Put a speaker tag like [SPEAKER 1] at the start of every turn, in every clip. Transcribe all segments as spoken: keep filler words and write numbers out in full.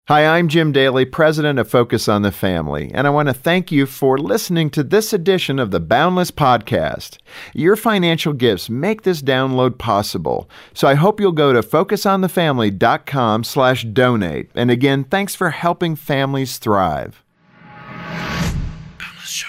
[SPEAKER 1] Hi, I'm Jim Daly, president of Focus on the Family, and I want to thank you for listening to this edition of the Boundless Podcast. Your financial gifts make this download possible, so I hope you'll go to focusonthefamily.com slash donate. And again, thanks for helping families thrive. Boundless Show.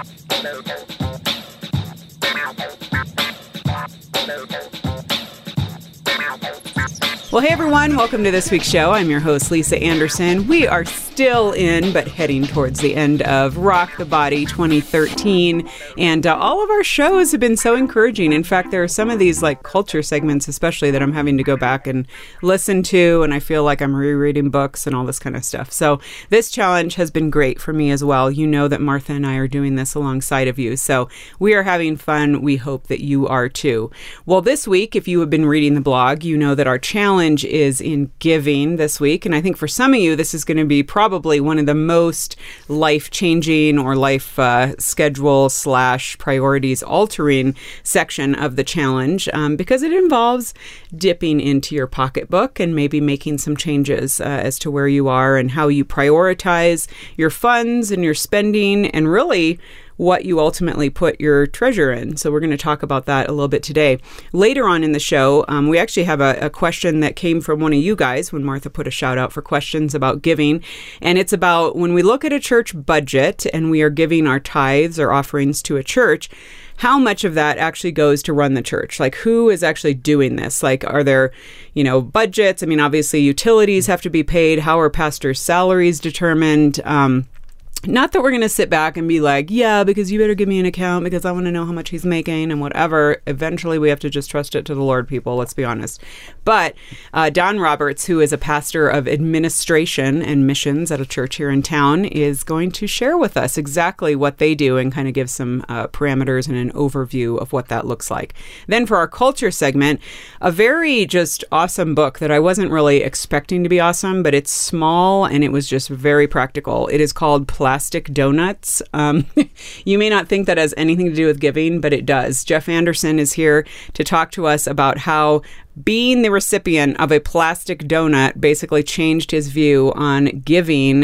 [SPEAKER 2] Well, hey everyone, welcome to this week's show. I'm your host, Lisa Anderson. We are still in, but heading towards the end of Rock the Body twenty thirteen, and uh, all of our shows have been so encouraging. In fact, there are some of these like culture segments, especially, that I'm having to go back and listen to, and I feel like I'm rereading books and all this kind of stuff. So this challenge has been great for me as well. You know that Martha and I are doing this alongside of you, so we are having fun. We hope that you are too. Well, this week, if you have been reading the blog, you know that our challenge is in giving this week. And I think for some of you, this is going to be probably one of the most life-changing or life uh, schedule slash priorities altering section of the challenge um, because it involves dipping into your pocketbook and maybe making some changes uh, as to where you are and how you prioritize your funds and your spending and really what you ultimately put your treasure in. So we're going to talk about that a little bit today. Later on in the show, um, we actually have a, a question that came from one of you guys when Martha put a shout out for questions about giving. And it's about when we look at a church budget and we are giving our tithes or offerings to a church, how much of that actually goes to run the church? Like, who is actually doing this? Like, are there, you know, budgets? I mean, obviously utilities have to be paid. How are pastors' salaries determined? Um, Not that we're going to sit back and be like, yeah, because you better give me an account because I want to know how much he's making and whatever. Eventually, we have to just trust it to the Lord, people. Let's be honest. But uh, Don Roberts, who is a pastor of administration and missions at a church here in town, is going to share with us exactly what they do and kind of give some uh, parameters and an overview of what that looks like. Then for our culture segment, a very just awesome book that I wasn't really expecting to be awesome, but it's small and it was just very practical. It is called Plastic Donuts. Um, you may not think that has anything to do with giving, but it does. Jeff Anderson is here to talk to us about how being the recipient of a plastic donut basically changed his view on giving.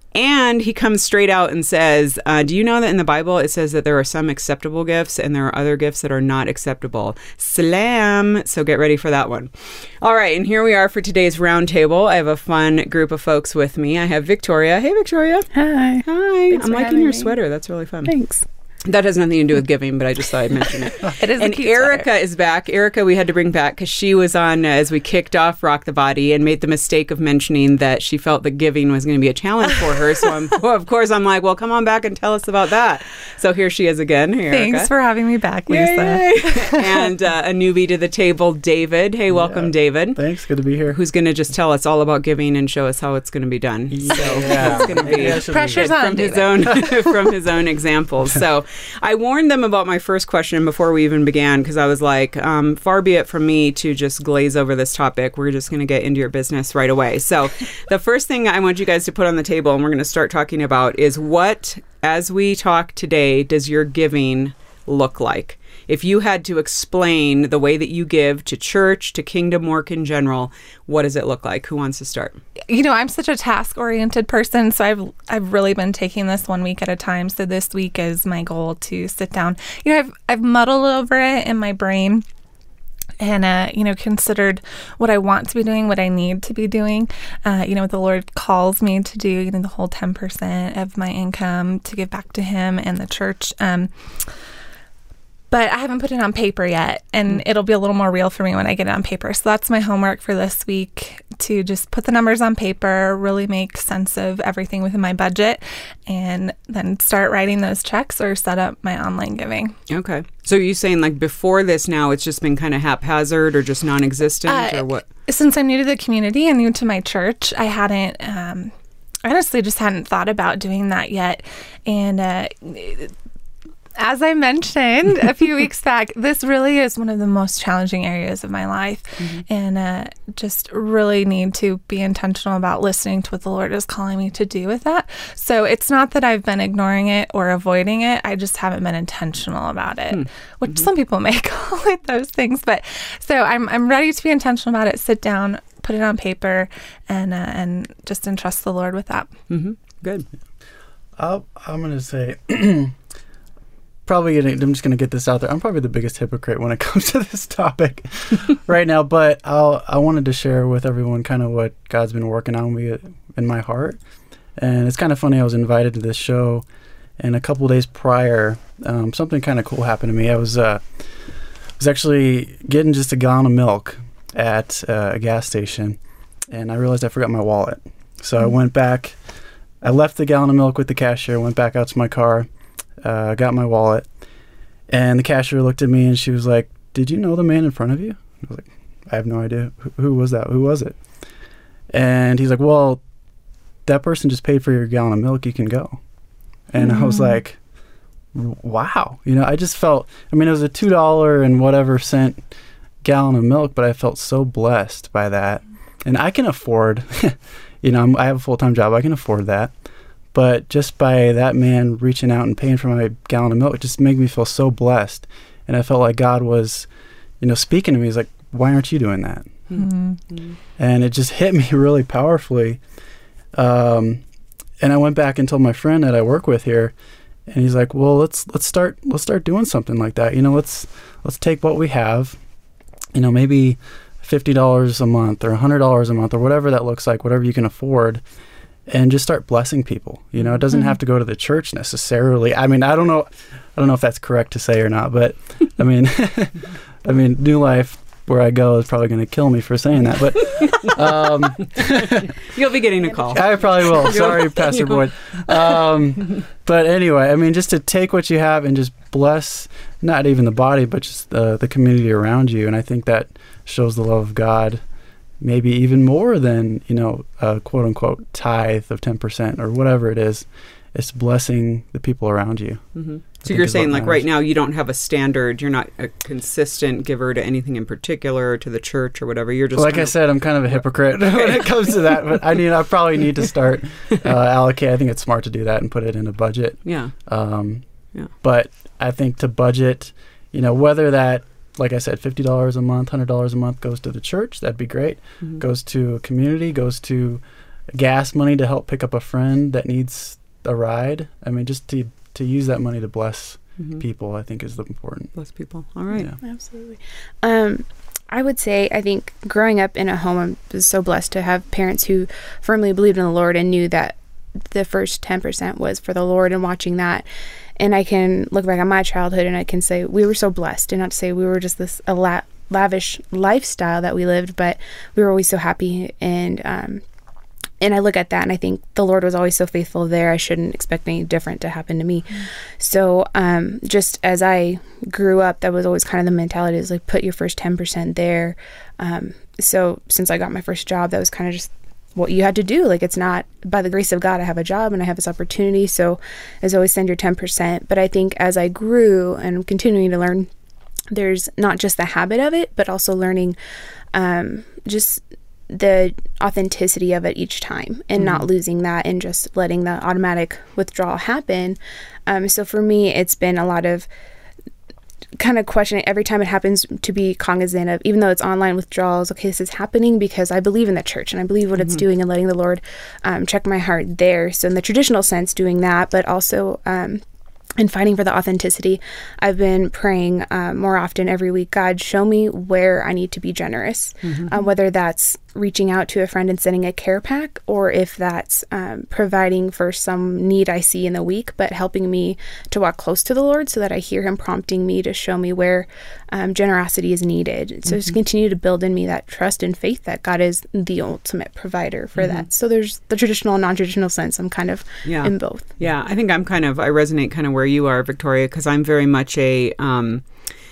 [SPEAKER 2] And he comes straight out and says, uh, do you know that in the Bible it says that there are some acceptable gifts and there are other gifts that are not acceptable? Slam! So get ready for that one. All right, and here we are for today's roundtable. I have a fun group of folks with me. I have Victoria. Hey, Victoria.
[SPEAKER 3] Hi.
[SPEAKER 2] Hi.
[SPEAKER 3] Thanks
[SPEAKER 2] I'm
[SPEAKER 3] for
[SPEAKER 2] liking your
[SPEAKER 3] me.
[SPEAKER 2] sweater. That's really fun.
[SPEAKER 3] Thanks.
[SPEAKER 2] That has nothing to do with giving, but I just thought I'd mention it.
[SPEAKER 3] It is
[SPEAKER 2] and
[SPEAKER 3] a cute
[SPEAKER 2] Erica
[SPEAKER 3] sweater.
[SPEAKER 2] is back. Erica we had to bring back because she was on uh, as we kicked off Rock the Body and made the mistake of mentioning that she felt that giving was going to be a challenge for her. So I'm, well, of course I'm like, well, come on back and tell us about that. So here she is again. Hey,
[SPEAKER 3] Thanks
[SPEAKER 2] Erica.
[SPEAKER 3] for having me back, Lisa.
[SPEAKER 2] Yay. And uh, a newbie to the table, David. Hey, welcome,
[SPEAKER 4] Yeah.
[SPEAKER 2] David.
[SPEAKER 4] Thanks. Good to be here.
[SPEAKER 2] Who's going to just tell us all about giving and show us how it's going to be done. So
[SPEAKER 4] Yeah.
[SPEAKER 2] it's going to be
[SPEAKER 4] Maybe I should
[SPEAKER 3] Pressure's
[SPEAKER 4] leave
[SPEAKER 3] on.
[SPEAKER 2] from his
[SPEAKER 3] David.
[SPEAKER 2] own from his own examples. So I warned them about my first question before we even began because I was like, um, far be it from me to just glaze over this topic. We're just going to get into your business right away. So the first thing I want you guys to put on the table and we're going to start talking about is what, as we talk today, does your giving look like? If you had to explain the way that you give to church, to kingdom work in general, what does it look like? Who wants to start?
[SPEAKER 3] You know, I'm such a task-oriented person, so I've I've really been taking this one week at a time. So this week is my goal to sit down. You know, I've I've muddled over it in my brain and, uh, you know, considered what I want to be doing, what I need to be doing. Uh, you know, what the Lord calls me to do, you know, the whole ten percent of my income to give back to Him and the church. Um But I haven't put it on paper yet, and it'll be a little more real for me when I get it on paper. So that's my homework for this week, to just put the numbers on paper, really make sense of everything within my budget, and then start writing those checks or set up my online giving.
[SPEAKER 2] Okay. So are you saying like before this now it's just been kind of haphazard or just non-existent
[SPEAKER 3] Uh,
[SPEAKER 2] or what?
[SPEAKER 3] Since I'm new to the community and new to my church, I hadn't... Um, I honestly just hadn't thought about doing that yet. And... Uh, As I mentioned a few weeks back, this really is one of the most challenging areas of my life, mm-hmm. and uh, just really need to be intentional about listening to what the Lord is calling me to do with that. So it's not that I've been ignoring it or avoiding it. I just haven't been intentional about it, mm-hmm. which some people may call it those things. But so I'm I'm ready to be intentional about it, sit down, put it on paper and uh, and just entrust the Lord with that.
[SPEAKER 2] Mm-hmm. Good.
[SPEAKER 4] I'll, I'm going to say, probably, gonna, I'm just going to get this out there. I'm probably the biggest hypocrite when it comes to this topic right now, but I'll, I wanted to share with everyone kind of what God's been working on me in my heart. And it's kind of funny, I was invited to this show, and a couple of days prior, um, something kind of cool happened to me. I was, uh, was actually getting just a gallon of milk at uh, a gas station, and I realized I forgot my wallet. So mm-hmm. I went back. I left the gallon of milk with the cashier, went back out to my car, uh, got my wallet, and the cashier looked at me and she was like, "Did you know the man in front of you?" I was like, "I have no idea. Who, who was that? Who was it?" And he's like, "Well, that person just paid for your gallon of milk. You can go." And mm. I was like, wow. You know, I just felt, I mean, it was a two dollars and whatever cent gallon of milk, but I felt so blessed by that. And I can afford... You know, I'm, I have a full-time job. I can afford that. But just by that man reaching out and paying for my gallon of milk, it just made me feel so blessed. And I felt like God was, you know, speaking to me. He's like, "Why aren't you doing that?" Mm-hmm. And it just hit me really powerfully. Um, and I went back and told my friend that I work with here, and he's like, "Well, let's let's start let's start doing something like that. You know, let's let's take what we have, you know, maybe fifty dollars a month or one hundred dollars a month or whatever that looks like, whatever you can afford, and just start blessing people. You know, it doesn't mm-hmm. have to go to the church necessarily. I mean, I don't know, I don't know if that's correct to say or not, but I mean, I mean, New Life, where I go, is probably going to kill me for saying that, but um,
[SPEAKER 2] you'll be getting a call.
[SPEAKER 4] I probably will. Sorry, Pastor Boyd. Um, but anyway, I mean, just to take what you have and just bless not even the body, but just uh, the community around you, and I think that shows the love of God, maybe even more than, you know, a quote unquote tithe of ten percent or whatever it is. It's blessing the people around you.
[SPEAKER 2] Mm-hmm. So you're saying, like, right now you don't have a standard, you're not a consistent giver to anything in particular, to the church or whatever. You're just
[SPEAKER 4] well, like I said, I'm kind of a hypocrite when it comes to that, but I mean, I probably need to start uh, allocate. I think it's smart to do that and put it in a budget.
[SPEAKER 2] Yeah.
[SPEAKER 4] Um,
[SPEAKER 2] yeah.
[SPEAKER 4] But I think to budget, you know, whether that, like I said, fifty dollars a month, one hundred dollars a month goes to the church, that'd be great. Mm-hmm. Goes to a community, goes to gas money to help pick up a friend that needs a ride. I mean, just to to use that money to bless mm-hmm. people, I think is the important.
[SPEAKER 2] Bless people. All right.
[SPEAKER 5] Yeah. Absolutely. Um, I would say, I think growing up in a home, I was so blessed to have parents who firmly believed in the Lord and knew that the first ten percent was for the Lord, and watching that. And I can look back on my childhood and I can say we were so blessed, and not to say we were just this a la- lavish lifestyle that we lived, but we were always so happy. And, um, And I look at that and I think the Lord was always so faithful there. I shouldn't expect anything different to happen to me. Mm. So um, just as I grew up, that was always kind of the mentality, is like, put your first ten percent there. Um, so since I got my first job, that was kind of just what you had to do. Like, it's not, by the grace of God, I have a job and I have this opportunity. So as always, send your ten percent. But I think as I grew and continuing to learn, there's not just the habit of it, but also learning um, just the authenticity of it each time, and mm-hmm. not losing that and just letting the automatic withdrawal happen. Um, so for me, it's been a lot of kind of questioning every time it happens, to be cognizant of, even though it's online withdrawals, okay, this is happening because I believe in the church and I believe what mm-hmm. it's doing, and letting the Lord um, check my heart there. So in the traditional sense, doing that, but also um, and fighting for the authenticity. I've been praying um, more often every week, God, show me where I need to be generous, mm-hmm. uh, whether that's reaching out to a friend and sending a care pack, or if that's um, providing for some need I see in the week, but helping me to walk close to the Lord so that I hear him prompting me to show me where um, generosity is needed. So mm-hmm. just continue to build in me that trust and faith that God is the ultimate provider for mm-hmm. that. So there's the traditional and non-traditional sense. I'm kind of
[SPEAKER 2] yeah.
[SPEAKER 5] in both.
[SPEAKER 2] Yeah, I think I'm kind of, I resonate kind of where you are, Victoria, because I'm very much a... Um,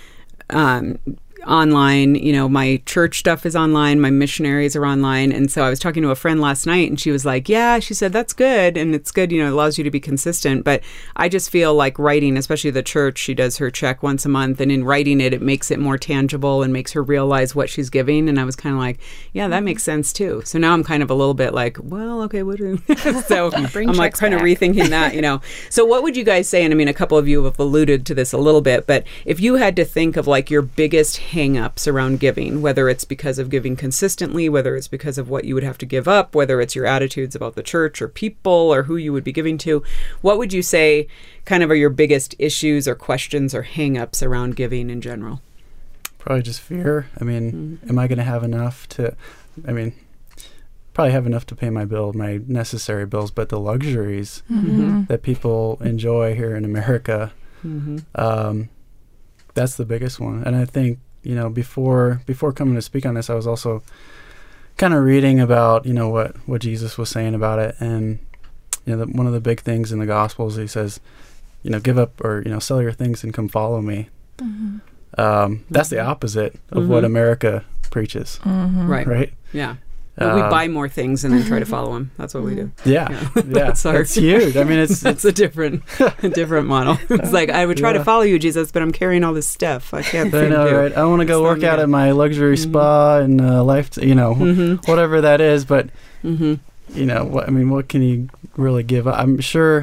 [SPEAKER 2] um, online, you know, my church stuff is online, my missionaries are online. And so I was talking to a friend last night and she was like, yeah, she said, that's good. And it's good, you know, it allows you to be consistent. But I just feel like writing, especially the church, she does her check once a month. And in writing it, it makes it more tangible and makes her realize what she's giving. And I was kind of like, yeah, that makes sense too. So now I'm kind of a little bit like, well, okay, what do so I'm like kind of rethinking that, you know. So what would you guys say? And I mean, a couple of you have alluded to this a little bit, but if you had to think of like your biggest hang-ups around giving, whether it's because of giving consistently, whether it's because of what you would have to give up, whether it's your attitudes about the church or people or who you would be giving to. What would you say kind of are your biggest issues or questions or hang-ups around giving in general?
[SPEAKER 4] Probably just fear. I mean, mm-hmm. am I going to have enough to, I mean, probably have enough to pay my bill, my necessary bills, but the luxuries mm-hmm. that people enjoy here in America, mm-hmm. um, that's the biggest one. And I think, you know, before before coming to speak on this, I was also kind of reading about, you know, what, what Jesus was saying about it. And, you know, the, one of the big things in the Gospels, he says, you know, give up or, you know, sell your things and come follow me. Mm-hmm. Um, that's the opposite of mm-hmm. what America preaches.
[SPEAKER 2] Mm-hmm. Right.
[SPEAKER 4] Right.
[SPEAKER 2] Yeah. But we buy more things and then try to follow them. That's what we do.
[SPEAKER 4] Yeah, yeah, yeah. that's, our, that's huge. I mean, it's
[SPEAKER 2] that's a different, a different model. It's like I would try yeah. to follow you, Jesus, but I'm carrying all this stuff. I can't.
[SPEAKER 4] I know, right? I want to go work out at my luxury mm-hmm. spa and uh, life, t- you know, mm-hmm. whatever that is. But mm-hmm. you know, what, I mean, what can you really give up? I'm sure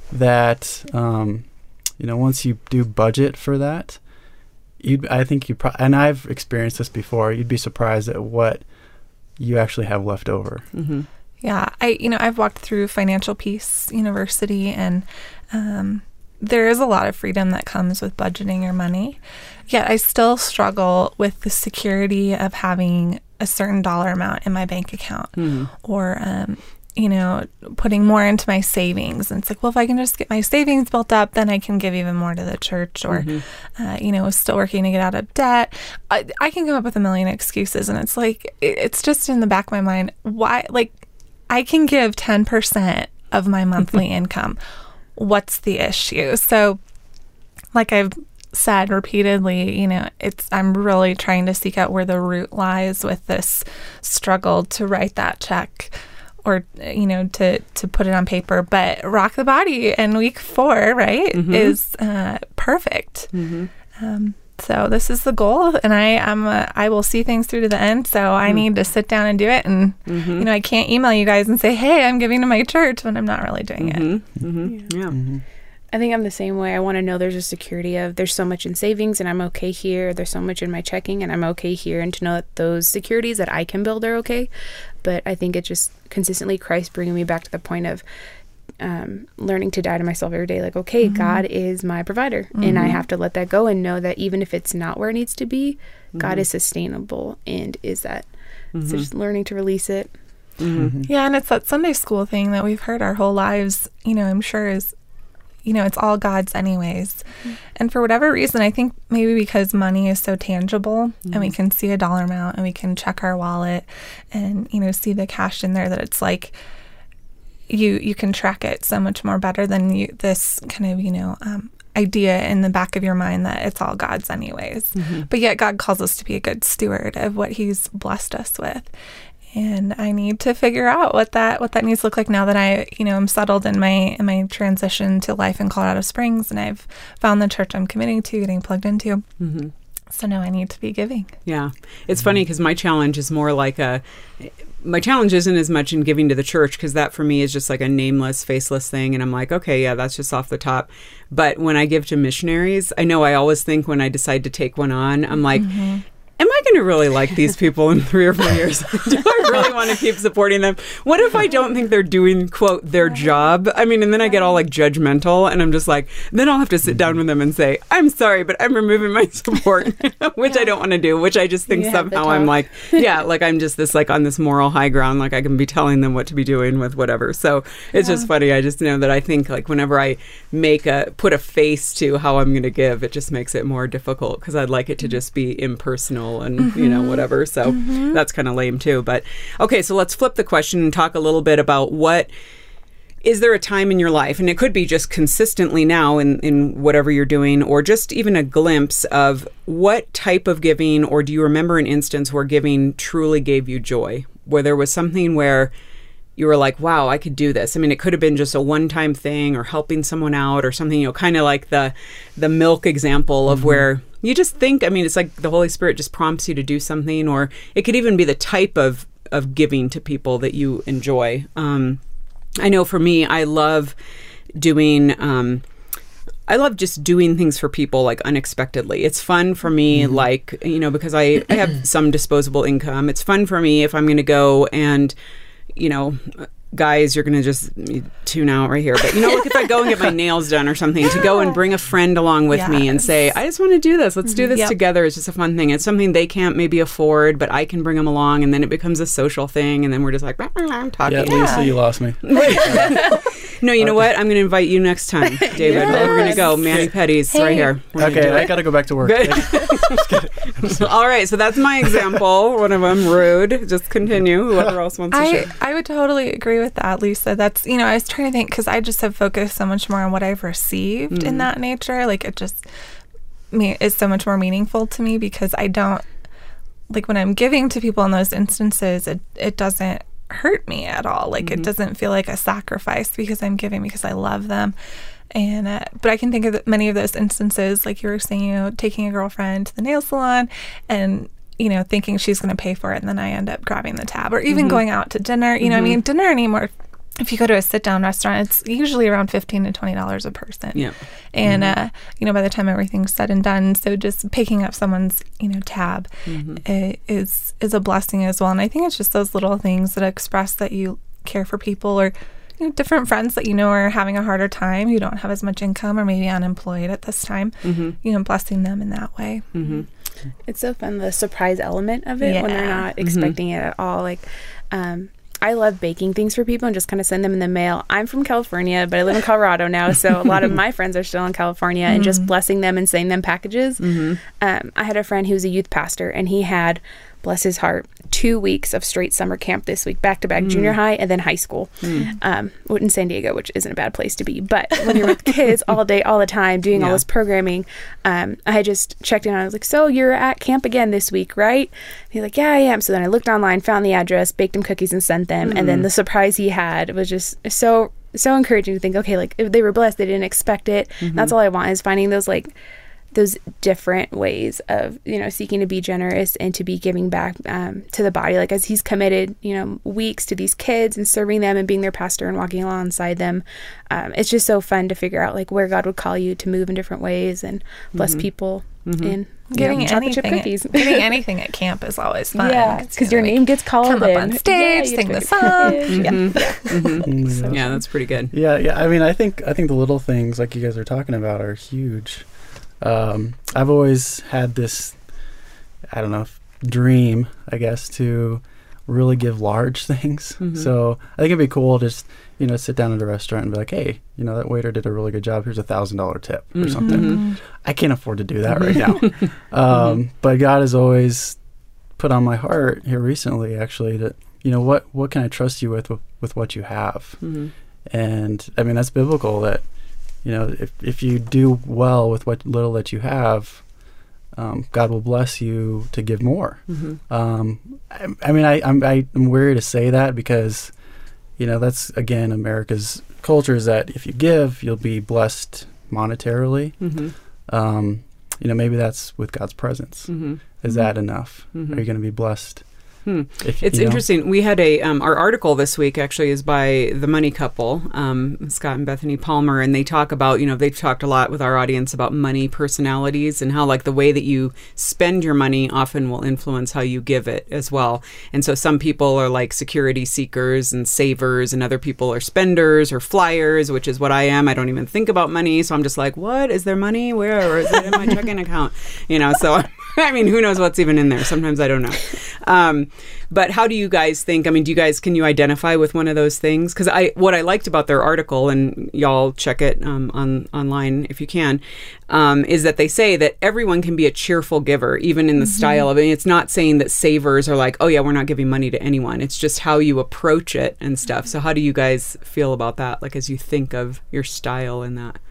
[SPEAKER 4] that um, you know, once you do budget for that, you, I think you, pro- and I've experienced this before. You'd be surprised at what you actually have left over.
[SPEAKER 3] Mm-hmm. Yeah. I, you know, I've walked through Financial Peace University, and um, there is a lot of freedom that comes with budgeting your money. Yet I still struggle with the security of having a certain dollar amount in my bank account mm-hmm. or, um, you know, putting more into my savings. And it's like, well, if I can just get my savings built up, then I can give even more to the church, or, mm-hmm. uh, you know, still working to get out of debt. I, I can come up with a million excuses. And it's like, it's just in the back of my mind. Why? Like, I can give ten percent of my monthly income. What's the issue? So, like I've said repeatedly, you know, it's, I'm really trying to seek out where the root lies with this struggle to write that check, or, you know, to, to put it on paper. But Rock the Body in week four, right, mm-hmm. is uh, perfect. Mm-hmm. Um, so this is the goal, and I am uh, I will see things through to the end. So mm-hmm. I need to sit down and do it. And, mm-hmm. you know, I can't email you guys and say, hey, I'm giving to my church when I'm not really doing
[SPEAKER 2] mm-hmm.
[SPEAKER 3] it.
[SPEAKER 2] Mm-hmm. Yeah. Mm-hmm.
[SPEAKER 5] I think I'm the same way. I want to know there's a security of there's so much in savings and I'm okay here. There's so much in my checking and I'm okay here. And to know that those securities that I can build are okay. But I think it's just consistently Christ bringing me back to the point of um, learning to die to myself every day. Like, okay, mm-hmm. God is my provider. Mm-hmm. And I have to let that go and know that even if it's not where it needs to be, mm-hmm. God is sustainable and is that. Mm-hmm. So just learning to release it.
[SPEAKER 3] Mm-hmm. Yeah, and it's that Sunday school thing that we've heard our whole lives, you know, I'm sure is, you know, it's all God's anyways. Mm-hmm. And for whatever reason, I think maybe because money is so tangible mm-hmm. and we can see a dollar amount and we can check our wallet and, you know, see the cash in there, that it's like you you can track it so much more better than you this kind of, you know, um, idea in the back of your mind that it's all God's anyways. Mm-hmm. But yet God calls us to be a good steward of what he's blessed us with. And I need to figure out what that what that needs to look like now that I, you know, I'm settled in my in my transition to life in Colorado Springs, and I've found the church I'm committing to, getting plugged into. Mm-hmm. So now I need to be giving.
[SPEAKER 2] Yeah, it's mm-hmm. funny because my challenge is more like a. My challenge isn't as much in giving to the church, because that for me is just like a nameless, faceless thing, and I'm like, okay, yeah, that's just off the top. But when I give to missionaries, I know I always think when I decide to take one on, I'm like. Mm-hmm. Am I going to really like these people in three or four years? Do I really want to keep supporting them? What if I don't think they're doing, quote, their job? I mean, and then I get all like judgmental, and I'm just like, then I'll have to sit down with them and say, I'm sorry, but I'm removing my support, which I don't want to do, which I just think somehow I'm like, yeah, like I'm just this like on this moral high ground, like I can be telling them what to be doing with whatever. So it's yeah. just funny. I just know that I think like whenever I make a, put a face to how I'm going to give, it just makes it more difficult, because I'd like it to just be impersonal and mm-hmm. you know, whatever. So mm-hmm. that's kind of lame too. But okay, so let's flip the question and talk a little bit about what is there a time in your life, and it could be just consistently now in, in whatever you're doing, or just even a glimpse of what type of giving, or do you remember an instance where giving truly gave you joy, where there was something where you were like, wow, I could do this. I mean, it could have been just a one-time thing or helping someone out or something, you know, kind of like the the milk example of mm-hmm. where you just think, I mean, it's like the Holy Spirit just prompts you to do something, or it could even be the type of, of giving to people that you enjoy. Um, I know for me, I love doing, um, I love just doing things for people like unexpectedly. It's fun for me, mm-hmm. like, you know, because I, I have some disposable income. It's fun for me if I'm going to go and, you know, guys, you're going to just tune out right here. But, you know, like if I go and get my nails done or something, to go and bring a friend along with yes. me and say, I just want to do this. Let's do this yep. together. It's just a fun thing. It's something they can't maybe afford, but I can bring them along. And then it becomes a social thing. And then we're just like, I'm talking.
[SPEAKER 4] Yeah, Lisa, yeah. you lost me.
[SPEAKER 2] No, you know what? I'm going to invite you next time, David. Yes. We're going to go Manny Petty's hey. right here. We're
[SPEAKER 4] okay, I got to go back to work.
[SPEAKER 2] All right, so that's my example. One of them, rude. Just continue. Whoever else wants to
[SPEAKER 3] I,
[SPEAKER 2] share.
[SPEAKER 3] I would totally agree with that, Lisa. That's, you know, I was trying to think because I just have focused so much more on what I've received mm-hmm. in that nature. Like it just me is so much more meaningful to me because I don't, like when I'm giving to people in those instances, it, it doesn't hurt me at all. Like mm-hmm. it doesn't feel like a sacrifice because I'm giving because I love them. And uh, but I can think of many of those instances, like you were saying, you know, taking a girlfriend to the nail salon and, you know, thinking she's going to pay for it. And then I end up grabbing the tab or even mm-hmm. going out to dinner. You know, mm-hmm. I mean, dinner anymore, if you go to a sit-down restaurant, it's usually around fifteen to twenty dollars a person.
[SPEAKER 2] Yeah.
[SPEAKER 3] And,
[SPEAKER 2] mm-hmm.
[SPEAKER 3] uh, you know, by the time everything's said and done, so just picking up someone's, you know, tab
[SPEAKER 2] mm-hmm.
[SPEAKER 3] is, is a blessing as well. And I think it's just those little things that express that you care for people or, you know, different friends that you know are having a harder time, who don't have as much income or maybe unemployed at this time,
[SPEAKER 2] mm-hmm.
[SPEAKER 3] you know, blessing them in that way.
[SPEAKER 2] Mm-hmm.
[SPEAKER 5] It's so fun, the surprise element of it yeah. when they're not expecting mm-hmm. it at all. Like, um, I love baking things for people and just kind of send them in the mail. I'm from California, but I live in Colorado now, so a lot of my friends are still in California mm-hmm. and just blessing them and sending them packages.
[SPEAKER 2] Mm-hmm.
[SPEAKER 5] Um, I had a friend who was a youth pastor, and he had, bless his heart, two weeks of straight summer camp this week, back-to-back mm. junior high and then high school mm. um, in San Diego, which isn't a bad place to be. But when you're with kids all day, all the time, doing yeah. all this programming, um, I had just checked in. I was like, so you're at camp again this week, right? And he's like, yeah, I am. So then I looked online, found the address, baked him cookies and sent them. Mm. And then the surprise he had was just so, so encouraging to think, okay, like if they were blessed, they didn't expect it. Mm-hmm. That's all I want is finding those like those different ways of, you know, seeking to be generous and to be giving back um, to the body. Like as he's committed, you know, weeks to these kids and serving them and being their pastor and walking alongside them. Um, it's just so fun to figure out like where God would call you to move in different ways and bless mm-hmm. people
[SPEAKER 2] mm-hmm.
[SPEAKER 5] in
[SPEAKER 3] getting
[SPEAKER 5] you know,
[SPEAKER 3] anything,
[SPEAKER 5] cookies.
[SPEAKER 3] At, getting anything at camp is always fun.
[SPEAKER 5] Yeah, because your
[SPEAKER 3] like,
[SPEAKER 5] name gets called.
[SPEAKER 3] Come
[SPEAKER 5] in.
[SPEAKER 3] up on stage,
[SPEAKER 5] yeah,
[SPEAKER 3] sing the song.
[SPEAKER 2] Mm-hmm.
[SPEAKER 3] Yeah,
[SPEAKER 2] mm-hmm.
[SPEAKER 4] so,
[SPEAKER 2] yeah, that's pretty good.
[SPEAKER 4] Yeah, yeah. I mean, I think I think the little things like you guys are talking about are huge. Um, I've always had this, I don't know, dream, I guess, to really give large things.
[SPEAKER 2] Mm-hmm.
[SPEAKER 4] So I think it'd be cool to just, you know, sit down at a restaurant and be like, hey, you know, that waiter did a really good job. Here's a thousand dollar tip or
[SPEAKER 2] mm-hmm.
[SPEAKER 4] something. I can't afford to do that right now. um, mm-hmm. But God has always put on my heart here recently, actually, that, you know, what, what can I trust you with, with, with what you have?
[SPEAKER 2] Mm-hmm.
[SPEAKER 4] And I mean, that's biblical that, you know, if, if you do well with what little that you have, um, God will bless you to give more.
[SPEAKER 2] Mm-hmm.
[SPEAKER 4] Um, I, I mean, I, I'm, I'm weary to say that because, you know, that's, again, America's culture is that if you give, you'll be blessed monetarily.
[SPEAKER 2] Mm-hmm.
[SPEAKER 4] Um, you know, maybe that's with God's presence.
[SPEAKER 2] Mm-hmm.
[SPEAKER 4] Is that enough?
[SPEAKER 2] Mm-hmm.
[SPEAKER 4] Are you going to be blessed?
[SPEAKER 2] Hmm.
[SPEAKER 4] If,
[SPEAKER 2] it's
[SPEAKER 4] you know.
[SPEAKER 2] interesting. We had a um, our article this week actually is by the Money Couple, um, Scott and Bethany Palmer, and they talk about, you know, they've talked a lot with our audience about money personalities and how like the way that you spend your money often will influence how you give it as well. And so some people are like security seekers and savers, and other people are spenders or flyers, which is what I am. I don't even think about money, so I'm just like, what is there money? Where or is it in my checking account? You know, so I mean, who knows what's even in there? Sometimes I don't know. Um, but how do you guys think? I mean, do you guys, can you identify with one of those things? Because I, what I liked about their article, and y'all check it um, on online if you can, um, is that they say that everyone can be a cheerful giver, even in the mm-hmm. style of it. It's not saying that savers are like, oh yeah, we're not giving money to anyone. It's just how you approach it and stuff. So how do you guys feel about that? Like as you think of your style in that?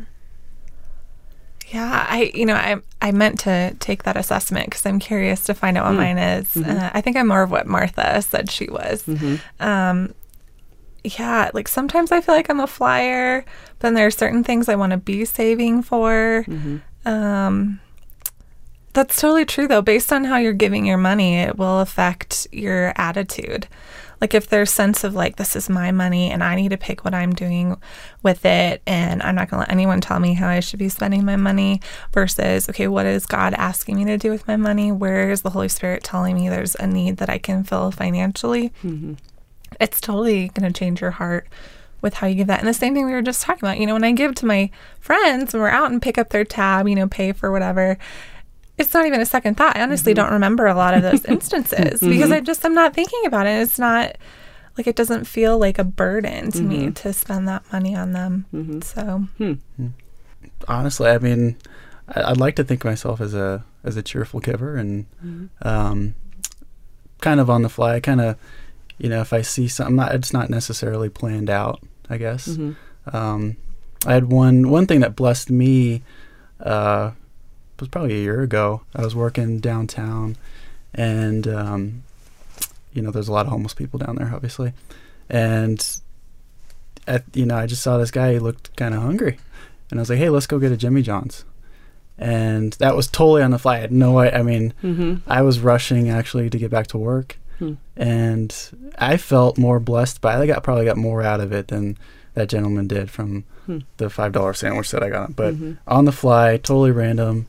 [SPEAKER 3] Yeah, I, you know, I I meant to take that assessment because I'm curious to find out what mm. mine is.
[SPEAKER 2] Mm-hmm.
[SPEAKER 3] Uh, I think I'm more of what Martha said she was.
[SPEAKER 2] Mm-hmm.
[SPEAKER 3] Um, yeah, like sometimes I feel like I'm a flyer, but then there are certain things I want to be saving for.
[SPEAKER 2] Mm-hmm.
[SPEAKER 3] Um, that's totally true, though. Based on how you're giving your money, it will affect your attitude. Like if there's sense of like, this is my money and I need to pick what I'm doing with it, and I'm not going to let anyone tell me how I should be spending my money, versus, okay, what is God asking me to do with my money? Where is the Holy Spirit telling me there's a need that I can fill financially? Mm-hmm. It's totally going to change your heart with how you give that. And the same thing we were just talking about, you know, when I give to my friends, when we're out and pick up their tab, you know, pay for whatever, it's not even a second thought. I honestly mm-hmm. don't remember a lot of those instances mm-hmm. because I just, I'm not thinking about it. It's not like, it doesn't feel like a burden to mm-hmm. me to spend that money on them. Mm-hmm. So hmm.
[SPEAKER 4] honestly, I mean, I'd like to think of myself as a, as a cheerful giver, and mm-hmm. um, kind of on the fly, kind of, you know, if I see something, not, it's not necessarily planned out, I guess. Mm-hmm. Um, I had one, one thing that blessed me, uh, it was probably a year ago. I was working downtown, and, um, you know, there's a lot of homeless people down there, obviously. And, at, you know, I just saw this guy, he looked kind of hungry. And I was like, hey, let's go get a Jimmy John's. And that was totally on the fly. I had no idea. I mean, mm-hmm. I was rushing, actually, to get back to work. Hmm. And I felt more blessed by it. I got, probably got more out of it than that gentleman did from hmm. the five dollar sandwich that I got. But mm-hmm. on the fly, totally random.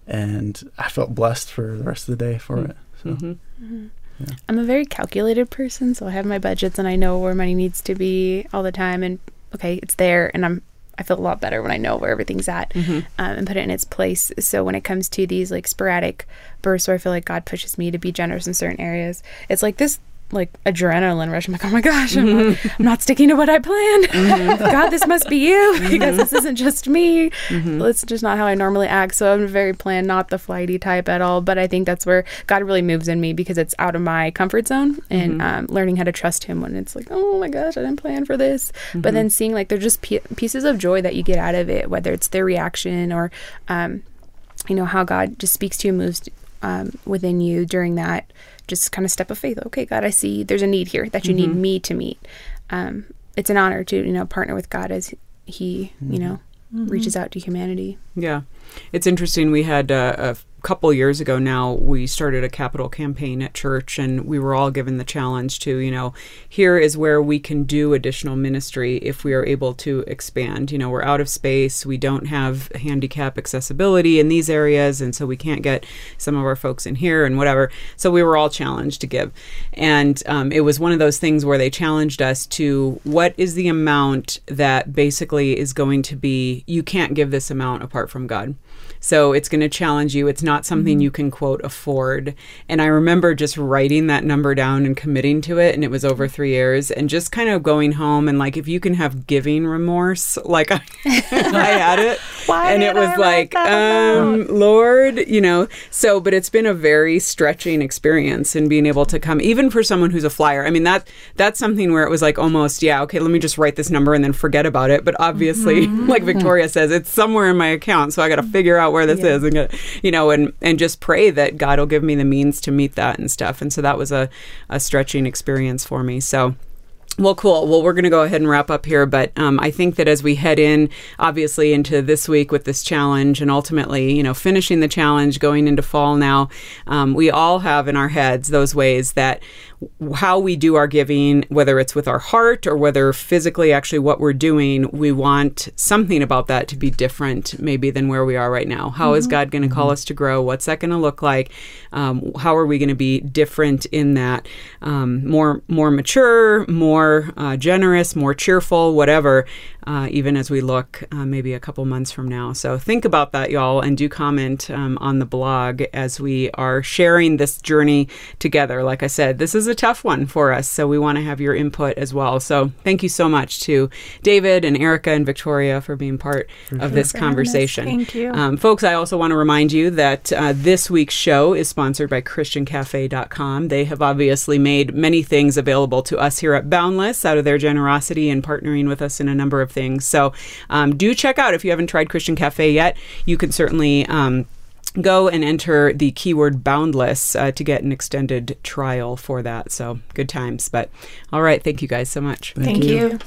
[SPEAKER 4] And I felt blessed for the rest of the day for mm-hmm. it. So,
[SPEAKER 5] mm-hmm. Mm-hmm. Yeah. I'm a very calculated person, so I have my budgets and I know where money needs to be all the time. And okay, it's there, and I'm I feel a lot better when I know where everything's at mm-hmm. um, and put it in its place. So when it comes to these like sporadic bursts where I feel like God pushes me to be generous in certain areas, it's like this like adrenaline rush. I'm like, oh my gosh, I'm, mm-hmm. not, I'm not sticking to what I planned. Mm-hmm. God, this must be you mm-hmm. because this isn't just me. Mm-hmm. It's just not how I normally act. So I'm very planned, not the flighty type at all. But I think that's where God really moves in me, because it's out of my comfort zone and mm-hmm. um, learning how to trust him when it's like, oh my gosh, I didn't plan for this. Mm-hmm. But then seeing like, they're just p- pieces of joy that you get out of it, whether it's their reaction or, um, you know, how God just speaks to you, moves um, within you during that just kind of step of faith. Okay, God, I see there's a need here that you mm-hmm. need me to meet. Um, it's an honor to, you know, partner with God as he, mm-hmm. you know, mm-hmm. reaches out to humanity.
[SPEAKER 2] Yeah. It's interesting. We had uh, a couple years ago now, we started a capital campaign at church, and we were all given the challenge to, you know, here is where we can do additional ministry if we are able to expand. You know, we're out of space. We don't have handicap accessibility in these areas, and so we can't get some of our folks in here and whatever. So we were all challenged to give. And um, it was one of those things where they challenged us to, what is the amount that basically is going to be, you can't give this amount apart from God. So it's going to challenge you. It's not something mm-hmm. you can, quote, afford. And I remember just writing that number down and committing to it. And it was over three years. And just kind of going home and like, if you can have giving remorse, like I, I had it.
[SPEAKER 3] Why
[SPEAKER 2] and
[SPEAKER 3] did
[SPEAKER 2] it was
[SPEAKER 3] I
[SPEAKER 2] like, um, Lord, you know. So, but it's been a very stretching experience in being able to come, even for someone who's a flyer. I mean, that that's something where it was like almost, yeah, okay, let me just write this number and then forget about it. But obviously, mm-hmm. like Victoria says, it's somewhere in my account. So I got to figure out where this yeah. is, and get, you know, and and just pray that God will give me the means to meet that and stuff. And so that was a, a stretching experience for me. So. Well, cool. Well, we're going to go ahead and wrap up here, but um, I think that as we head in, obviously, into this week with this challenge, and ultimately, you know, finishing the challenge, going into fall now, um, we all have in our heads those ways that how we do our giving, whether it's with our heart or whether physically actually what we're doing, we want something about that to be different maybe than where we are right now. How mm-hmm. is God going to call mm-hmm. us to grow? What's that going to look like? Um, how are we going to be different in that? Um, more, more mature, more uh, generous, more cheerful, whatever, uh, even as we look uh, maybe a couple months from now. So think about that, y'all, and do comment um, on the blog as we are sharing this journey together. Like I said, this is a tough one for us, so we want to have your input as well. So thank you so much to David and Erica and Victoria for being part for of sure. this conversation.
[SPEAKER 3] Thank you.
[SPEAKER 2] Um, folks, I also want to remind you that uh, this week's show is sponsored by Christian Cafe dot com. They have obviously made many things available to us here at Boundless out of their generosity and partnering with us in a number of things. So um, do check out, if you haven't tried Christian Cafe yet, you can certainly um, go and enter the keyword boundless uh, to get an extended trial for that. So good times. But all right. Thank you guys so much.
[SPEAKER 3] Thank, thank you. you.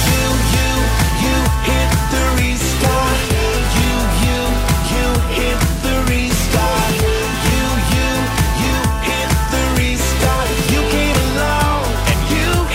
[SPEAKER 6] You, you, you hit the restart. You, you, you hit the restart. You, you, you hit the restart. You came along and you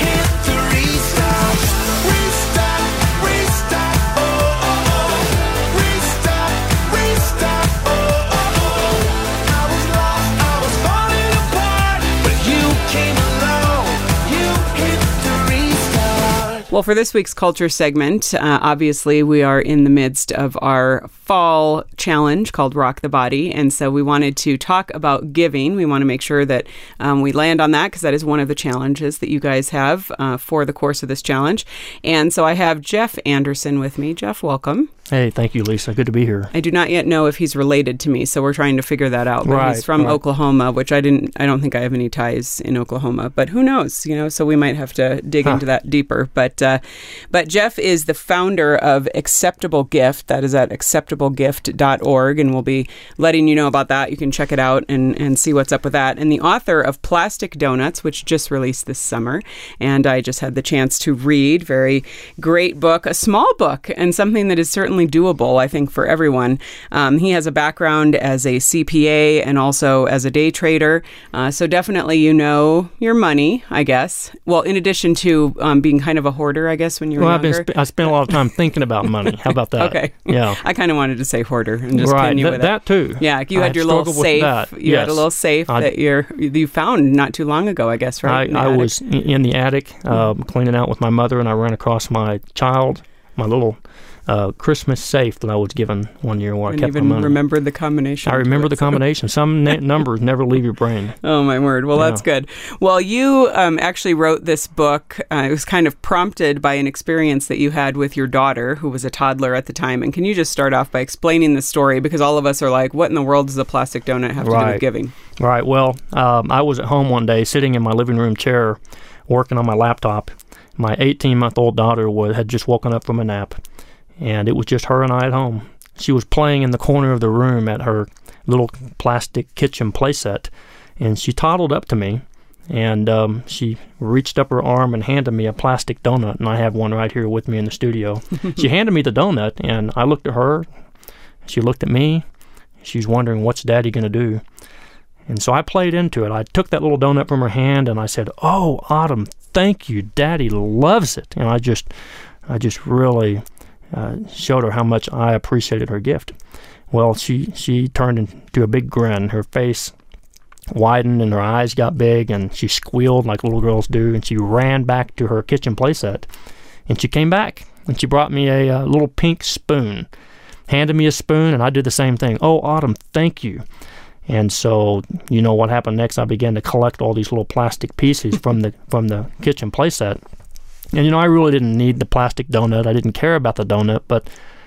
[SPEAKER 2] Well, for this week's culture segment, uh, obviously we are in the midst of our fall challenge called Rock the Body. And so we wanted to talk about giving. We want to make sure that um, we land on that because that is one of the challenges that you guys have uh, for the course of this challenge. And so I have Jeff Anderson with me. Jeff, welcome.
[SPEAKER 7] Hey, thank you, Lisa. Good to be here.
[SPEAKER 2] I do not yet know if he's related to me, so we're trying to figure that out. But
[SPEAKER 7] Right,
[SPEAKER 2] he's from
[SPEAKER 7] right.
[SPEAKER 2] Oklahoma, which I didn't. I don't think I have any ties in Oklahoma, but who knows? You know, so we might have to dig
[SPEAKER 7] Huh.
[SPEAKER 2] into that deeper. But uh, but Jeff is the founder of Acceptable Gift. That is at acceptable gift dot org, and we'll be letting you know about that. You can check it out and and see what's up with that. And the author of Plastic Donuts, which just released this summer, and I just had the chance to read. Very great book, a small book, and something that is certainly doable, I think, for everyone. Um, he has a background as a C P A and also as a day trader. Uh, so definitely you know your money, I guess. Well, in addition to um, being kind of a hoarder, I guess, when you were
[SPEAKER 7] Well, I've
[SPEAKER 2] younger.
[SPEAKER 7] been sp- I spent a lot of time thinking about money. How about that?
[SPEAKER 2] Okay.
[SPEAKER 7] Yeah.
[SPEAKER 2] I kind of wanted to say hoarder and just
[SPEAKER 7] Right.
[SPEAKER 2] pin you
[SPEAKER 7] That,
[SPEAKER 2] with
[SPEAKER 7] that
[SPEAKER 2] it.
[SPEAKER 7] too.
[SPEAKER 2] Yeah, you
[SPEAKER 7] I
[SPEAKER 2] had your little
[SPEAKER 7] struggled with
[SPEAKER 2] safe.
[SPEAKER 7] that.
[SPEAKER 2] You had a
[SPEAKER 7] Yes.
[SPEAKER 2] little safe
[SPEAKER 7] I-
[SPEAKER 2] that you're you found not too long ago, I guess, right?
[SPEAKER 7] I,
[SPEAKER 2] In the
[SPEAKER 7] I
[SPEAKER 2] attic.
[SPEAKER 7] was in in the attic um, cleaning out with my mother, and I ran across my child, my little uh, Christmas safe that I was given one year where
[SPEAKER 2] and
[SPEAKER 7] I kept my
[SPEAKER 2] even
[SPEAKER 7] money.
[SPEAKER 2] remembered the combination.
[SPEAKER 7] I
[SPEAKER 2] to
[SPEAKER 7] remember
[SPEAKER 2] it,
[SPEAKER 7] the
[SPEAKER 2] so-
[SPEAKER 7] combination. Some na- numbers never leave your brain.
[SPEAKER 2] Oh, my word. Well,
[SPEAKER 7] Yeah.
[SPEAKER 2] that's good. Well, you um, actually wrote this book. Uh, it was kind of prompted by an experience that you had with your daughter, who was a toddler at the time. And can you just start off by explaining the story? Because all of us are like, what in the world does a plastic donut have to do with
[SPEAKER 7] Right.
[SPEAKER 2] giving?
[SPEAKER 7] Right. Well, um, I was at home one day sitting in my living room chair working on my laptop. My eighteen-month-old daughter was, had just woken up from a nap, and it was just her and I at home. She was playing in the corner of the room at her little plastic kitchen playset, and she toddled up to me, and um, she reached up her arm and handed me a plastic donut, and I have one right here with me in the studio. She handed me the donut, and I looked at her. She looked at me. She's wondering, what's Daddy going to do? And so I played into it. I took that little donut from her hand, and I said, "Oh, Autumn, thank you. Daddy loves it." And I just, I just really uh, showed her how much I appreciated her gift. Well, she she turned into a big grin. Her face widened, and her eyes got big, and she squealed like little girls do. And she ran back to her kitchen playset, and she came back, and she brought me a, uh little pink spoon, handed me a spoon, and I did the same thing. "Oh, Autumn, thank you." And so, you know what happened next? I began to collect all these little plastic pieces from the from the kitchen playset. And, you know, I really didn't need the plastic donut. I didn't care about the donut, but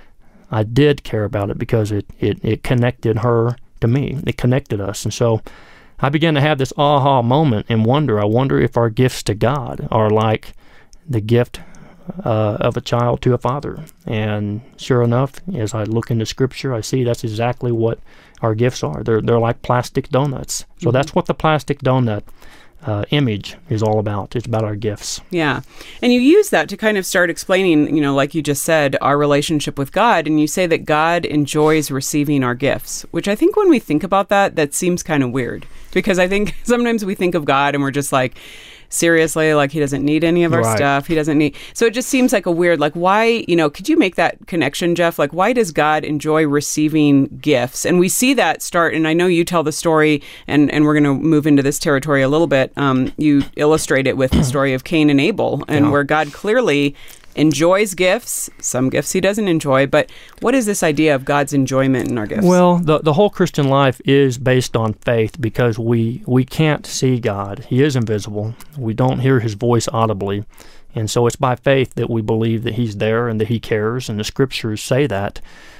[SPEAKER 7] I did care about it because it, it, it connected her to me. It connected us. And so I began to have this aha moment and wonder. I wonder if our gifts to God are like the gift uh, of a child to a father. And sure enough, as I look into Scripture, I see that's exactly what our gifts are. They're they're like plastic donuts. So that's what the plastic donut uh, image is all about. It's about our gifts.
[SPEAKER 2] Yeah. And you use that to kind of start explaining, you know, like you just said, our relationship with God. And you say that God enjoys receiving our gifts, which I think when we think about that, that seems kind of weird. Because I think sometimes we think of God and we're just like, seriously, like he doesn't need any of our
[SPEAKER 7] Right.
[SPEAKER 2] stuff. He doesn't need. So it just seems like a weird, like why, you know, could you make that connection, Jeff? Like why does God enjoy receiving gifts? And we see that start, and I know you tell the story, and, and we're going to move into this territory a little bit. Um, you illustrate it with the story of Cain and Abel, and
[SPEAKER 7] Yeah.
[SPEAKER 2] where God clearly enjoys gifts, some gifts he doesn't enjoy, but what is this idea of God's enjoyment in our gifts?
[SPEAKER 7] Well, the the whole Christian life is based on faith because we, we can't see God. He is invisible. We don't hear his voice audibly. And so it's by faith that we believe that he's there and that he cares, and the Scriptures say that.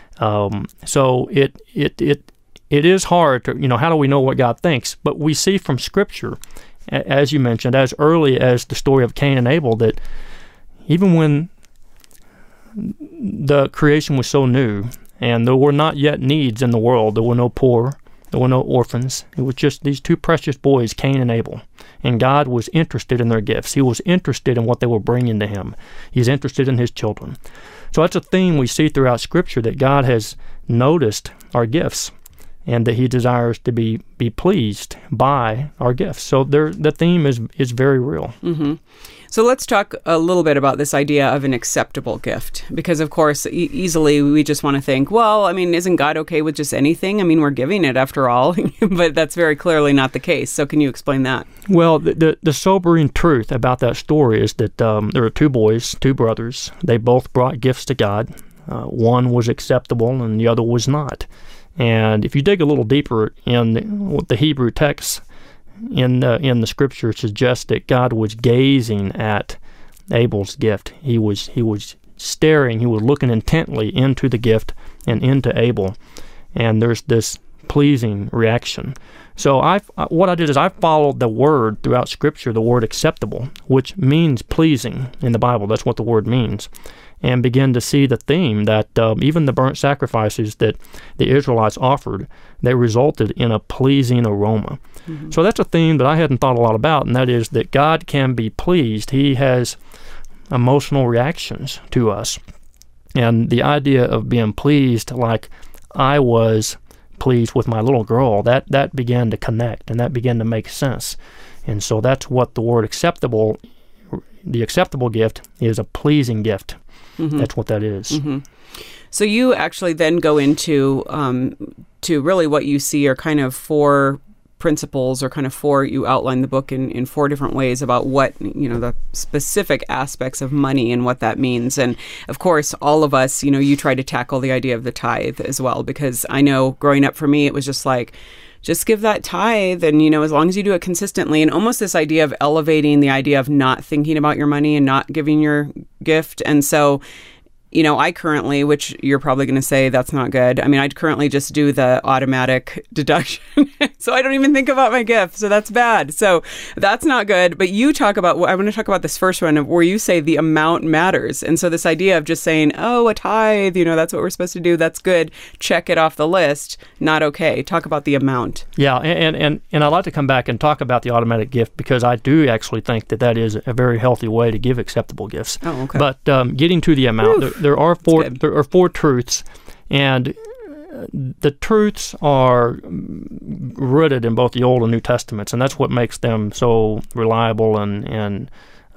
[SPEAKER 7] Um, so it it it it is hard to, you know, how do we know what God thinks? But we see from Scripture, a- as you mentioned, as early as the story of Cain and Abel, that even when the creation was so new and there were not yet needs in the world, there were no poor, there were no orphans. It was just these two precious boys, Cain and Abel. And God was interested in their gifts. He was interested in what they were bringing to him. He's interested in his children. So that's a theme we see throughout Scripture, that God has noticed our gifts and that he desires to be, be pleased by our gifts. So there, the theme is, is very real.
[SPEAKER 2] Mm-hmm. So let's talk a little bit about this idea of an acceptable gift, because of course, e- easily we just want to think, well, I mean, isn't God okay with just anything? I mean, we're giving it after all, but that's very clearly not the case. So can you explain that?
[SPEAKER 7] Well, the, the, the sobering truth about that story is that um, there were two boys, two brothers. They both brought gifts to God. Uh, one was acceptable and the other was not. And if you dig a little deeper in the, the Hebrew text, in the, in the scripture, it suggests that God was gazing at Abel's gift. He was he was staring, he was looking intently into the gift and into Abel. And there's this pleasing reaction. So I, what I did is I followed the word throughout Scripture, the word acceptable, which means pleasing in the Bible. That's what the word means. And begin to see the theme that uh, even the burnt sacrifices that the Israelites offered, they resulted in a pleasing aroma. Mm-hmm. So that's a theme that I hadn't thought a lot about, and that is that God can be pleased. He has emotional reactions to us. And the idea of being pleased like I was pleased with my little girl, that, that began to connect, and that began to make sense. And so that's what the word acceptable, the acceptable gift is a pleasing gift. Mm-hmm. That's what that is.
[SPEAKER 2] Mm-hmm. So you actually then go into um, to really what you see are kind of four principles, or kind of four, you outline the book in, in four different ways about what, you know, the specific aspects of money and what that means. And of course, all of us, you know, you try to tackle the idea of the tithe as well, because I know growing up for me, it was just like, just give that tithe, and, you know, as long as you do it consistently, and almost this idea of elevating the idea of not thinking about your money and not giving your gift. And so, you know, I currently, which you're probably going to say that's not good. I mean, I'd currently just do the automatic deduction. So I don't even think about my gift. So that's bad. So that's not good. But you talk about, I want to talk about this first one where you say the amount matters. And so this idea of just saying, oh, a tithe, you know, that's what we're supposed to do. That's good. Check it off the list. Not okay. Talk about the amount.
[SPEAKER 7] Yeah. And, and, and I'd like to come back and talk about the automatic gift, because I do actually think that that is a very healthy way to give acceptable gifts.
[SPEAKER 2] Oh, okay.
[SPEAKER 7] But um, getting to the amount, there, there are four there are four truths, and the truths are rooted in both the Old and New Testaments, and that's what makes them so reliable and and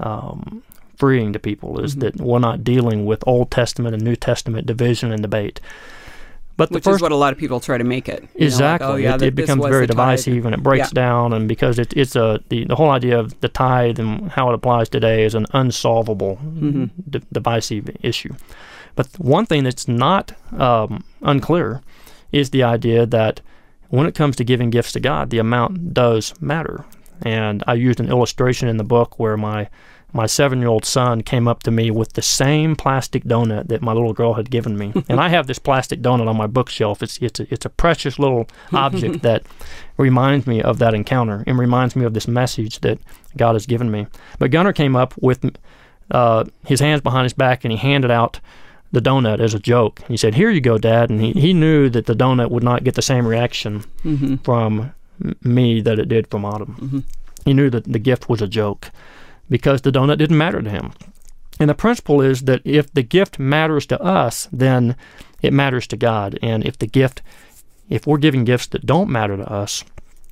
[SPEAKER 7] um, freeing to people, is mm-hmm. that we're not dealing with Old Testament and New Testament division and debate. But the
[SPEAKER 2] Which
[SPEAKER 7] first,
[SPEAKER 2] is what a lot of people try to make it.
[SPEAKER 7] Exactly.
[SPEAKER 2] Know, like, oh, yeah,
[SPEAKER 7] it,
[SPEAKER 2] that,
[SPEAKER 7] it becomes very divisive, and it breaks
[SPEAKER 2] yeah.
[SPEAKER 7] down, and because it, it's a the, the whole idea of the tithe and how it applies today is an unsolvable, mm-hmm. d- divisive issue. But one thing that's not um, unclear is the idea that when it comes to giving gifts to God, the amount does matter. And I used an illustration in the book where my my seven-year-old son came up to me with the same plastic donut that my little girl had given me. And I have this plastic donut on my bookshelf. It's it's a, it's a precious little object that reminds me of that encounter and reminds me of this message that God has given me. But Gunnar came up with uh, his hands behind his back, and he handed out the donut as a joke. He said, "Here you go, Dad." And he, he knew that the donut would not get the same reaction mm-hmm. from me that it did from Autumn. Mm-hmm. He knew that the gift was a joke, because the donut didn't matter to him. And the principle is that if the gift matters to us, then it matters to God. And if the gift, if we're giving gifts that don't matter to us,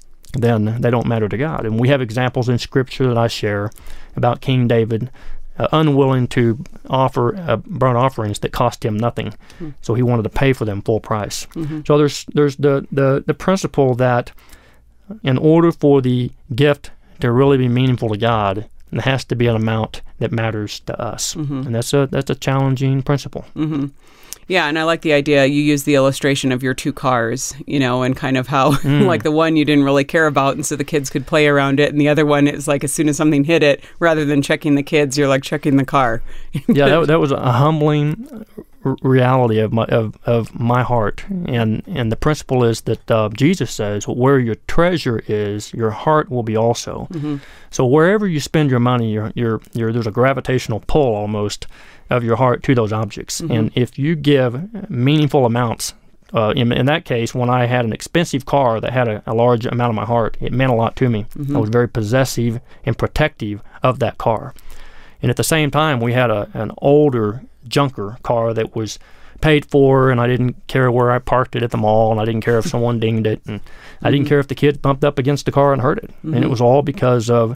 [SPEAKER 7] then they don't matter to God. And we have examples in Scripture that I share about King David, uh, unwilling to offer uh, burnt offerings that cost him nothing. Mm-hmm. So he wanted to pay for them full price. Mm-hmm. So there's there's the, the, the principle that in order for the gift to really be meaningful to God, there has to be an amount that matters to us. Mm-hmm. And that's a that's a challenging principle.
[SPEAKER 2] Mm-hmm. Yeah, and I like the idea. You use the illustration of your two cars, you know, and kind of how, mm. like, the one you didn't really care about, and so the kids could play around it, and the other one is like, as soon as something hit it, rather than checking the kids, you're like checking the car.
[SPEAKER 7] Yeah, that, that was a humbling r- reality of my of, of my heart, and and the principle is that uh, Jesus says, where your treasure is, your heart will be also. Mm-hmm. So wherever you spend your money, you're, you're, you're, there's a gravitational pull almost of your heart to those objects. Mm-hmm. And if you give meaningful amounts, uh, in, in that case, when I had an expensive car that had a, a large amount of my heart, it meant a lot to me. Mm-hmm. I was very possessive and protective of that car. And at the same time, we had a, an older junker car that was paid for, and I didn't care where I parked it at the mall, and I didn't care if someone dinged it, and mm-hmm. I didn't care if the kids bumped up against the car and hurt it. Mm-hmm. And it was all because of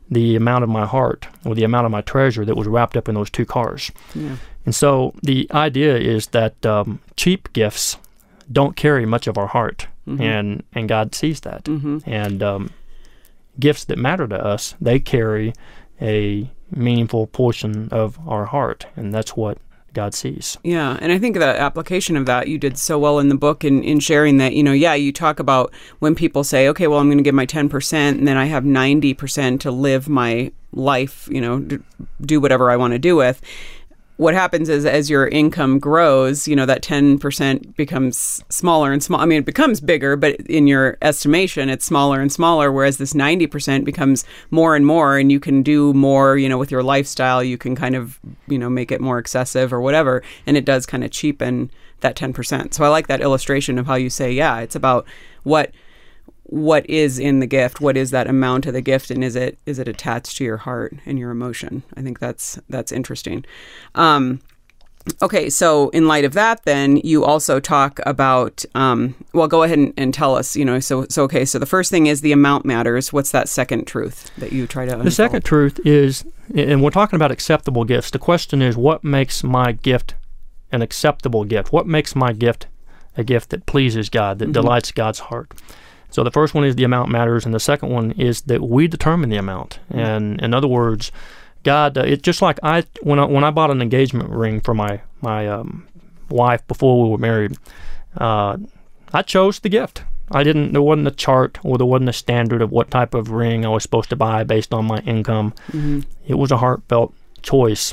[SPEAKER 7] the amount of my heart or the amount of my treasure that was wrapped up in those two cars.
[SPEAKER 2] Yeah.
[SPEAKER 7] And so the idea is that um, cheap gifts don't carry much of our heart,
[SPEAKER 2] Mm-hmm.
[SPEAKER 7] and, and God sees that.
[SPEAKER 2] Mm-hmm.
[SPEAKER 7] And um, gifts that matter to us, they carry a meaningful portion of our heart, and that's what God sees.
[SPEAKER 2] Yeah, and I think the application of that you did so well in the book in, in sharing that, you know, yeah, you talk about when people say, okay, well, I'm going to give my ten percent and then I have ninety percent to live my life, you know, d- do whatever I want to do with. What happens is as your income grows, you know, that ten percent becomes smaller and small. I mean, it becomes bigger, but in your estimation, it's smaller and smaller, whereas this ninety percent becomes more and more, and you can do more, you know, with your lifestyle. You can kind of, you know, make it more excessive or whatever, and it does kind of cheapen that ten percent. So I like that illustration of how you say, yeah, it's about what what is in the gift, what is that amount of the gift, and is it is it attached to your heart and your emotion? I think that's that's interesting. Um, okay, so in light of that, then you also talk about. Um, well, go ahead and, and tell us. You know, so so okay. So the first thing is the amount matters. What's that second truth that you try to?
[SPEAKER 7] The
[SPEAKER 2] unfold?
[SPEAKER 7] second truth is, and we're talking about acceptable gifts. The question is, what makes my gift an acceptable gift? What makes my gift a gift that pleases God, that
[SPEAKER 2] Mm-hmm.
[SPEAKER 7] delights God's heart? So the first one is the amount matters, and the second one is that we determine the amount.
[SPEAKER 2] Mm-hmm.
[SPEAKER 7] And in other words, God, uh, it just like I when I when I bought an engagement ring for my my um, wife before we were married, uh, I chose the gift. I didn't. There wasn't a chart, or there wasn't a standard of what type of ring I was supposed to buy based on my income.
[SPEAKER 2] Mm-hmm.
[SPEAKER 7] It was a heartfelt choice,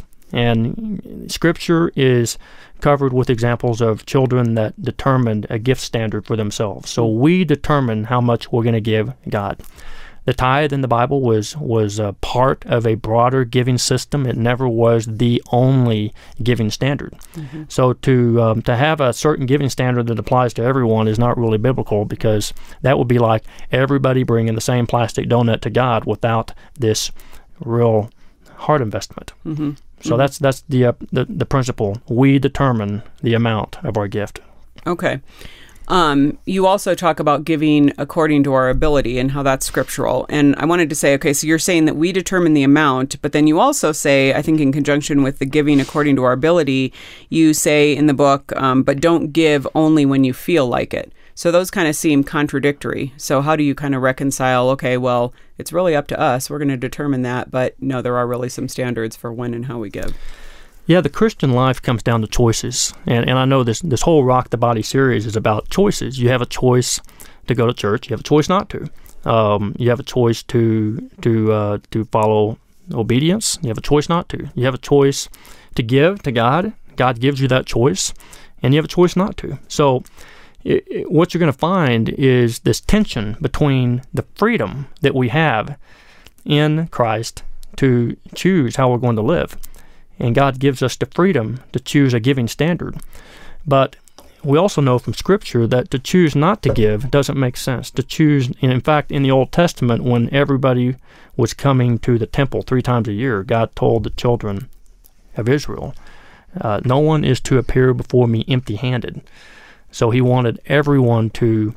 [SPEAKER 7] and Scripture is covered with examples of children that determined a gift standard for themselves. So we determine how much we're going to give God. The tithe in the Bible was was a part of a broader giving system. It never was the only giving standard. Mm-hmm. So to um, to have a certain giving standard that applies to everyone is not really biblical, because that would be like everybody bringing the same plastic donut to God without this real heart investment.
[SPEAKER 2] Mm-hmm.
[SPEAKER 7] So
[SPEAKER 2] Mm-hmm.
[SPEAKER 7] that's that's the, uh, the the principle. We determine the amount of our gift.
[SPEAKER 2] Okay. Um, you also talk about giving according to our ability and how that's scriptural. And I wanted to say, okay, so you're saying that we determine the amount, but then you also say, I think in conjunction with the giving according to our ability, you say in the book, um, but don't give only when you feel like it. So those kind of seem contradictory. So how do you kind of reconcile, okay, well, it's really up to us. We're going to determine that, but no, there are really some standards for when and how we give.
[SPEAKER 7] Yeah, the Christian life comes down to choices. And and I know this this whole Rock the Body series is about choices. You have a choice to go to church. You have a choice not to. Um, you have a choice to to uh, to follow obedience. You have a choice not to. You have a choice to give to God. God gives you that choice. And you have a choice not to. So it, it, what you're going to find is this tension between the freedom that we have in Christ to choose how we're going to live. And God gives us the freedom to choose a giving standard. But we also know from Scripture that to choose not to give doesn't make sense. To choose, and in fact, in the Old Testament, when everybody was coming to the temple three times a year, God told the children of Israel, uh, no one is to appear before me empty-handed. So he wanted everyone to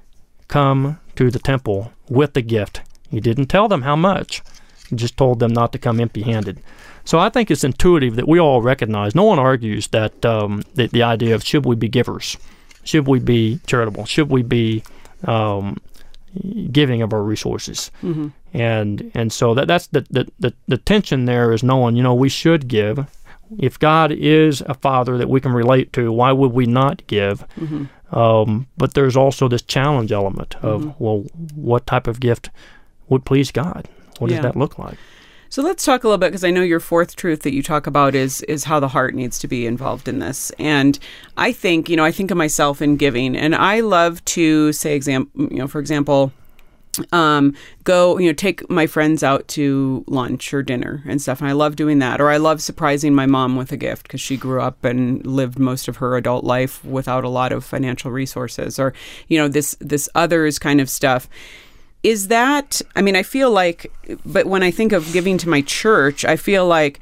[SPEAKER 7] come to the temple with a gift. He didn't tell them how much. He just told them not to come empty-handed. So I think it's intuitive that we all recognize. No one argues that um, the, the idea of should we be givers, should we be charitable, should we be um, giving of our resources,
[SPEAKER 2] Mm-hmm.
[SPEAKER 7] and and so that that's the, the the the tension there is knowing, you know, we should give. If God is a Father that we can relate to, why would we not give?
[SPEAKER 2] Mm-hmm.
[SPEAKER 7] Um, but there's also this challenge element of
[SPEAKER 2] Mm-hmm.
[SPEAKER 7] well, what type of gift would please God? What
[SPEAKER 2] Yeah.
[SPEAKER 7] does that look like?
[SPEAKER 2] So let's talk a little bit, because I know your fourth truth that you talk about is is how the heart needs to be involved in this. And I think, you know, I think of myself in giving, and I love to say, exam, you know, for example, um, go, you know, take my friends out to lunch or dinner and stuff. And I love doing that. Or I love surprising my mom with a gift because she grew up and lived most of her adult life without a lot of financial resources, or, you know, this, this others kind of stuff. Is that, I mean, I feel like, but when I think of giving to my church, I feel like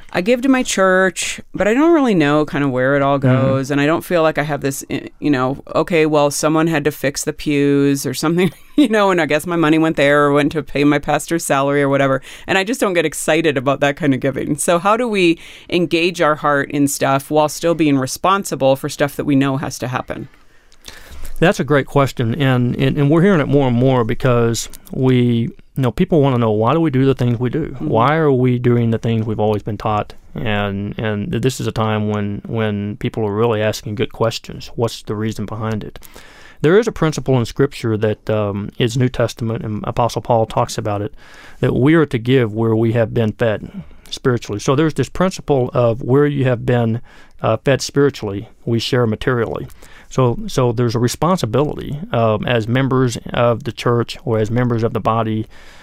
[SPEAKER 2] I give to my church, but I don't really know kind of where it all goes.
[SPEAKER 7] Mm-hmm.
[SPEAKER 2] And I don't feel like I have this, you know, okay, well, someone had to fix the pews or something, you know, and I guess my money went there or went to pay my pastor's salary or whatever. And I just don't get excited about that kind of giving. So how do we engage our heart in stuff while still being responsible for stuff that we know has to happen?
[SPEAKER 7] That's a great question, and, and and we're hearing it more and more because we, you know, people want to know, why do we do the things we do? Mm-hmm. Why are we doing the things we've always been taught? And and this is a time when when people are really asking good questions. What's the reason behind it? There is a principle in Scripture that um, is New Testament, and Apostle Paul talks about it, that we are to give where we have been fed spiritually. So there's this principle of where you have been uh, fed spiritually, we share materially. So so there's a responsibility um, as members of the church or as members of the body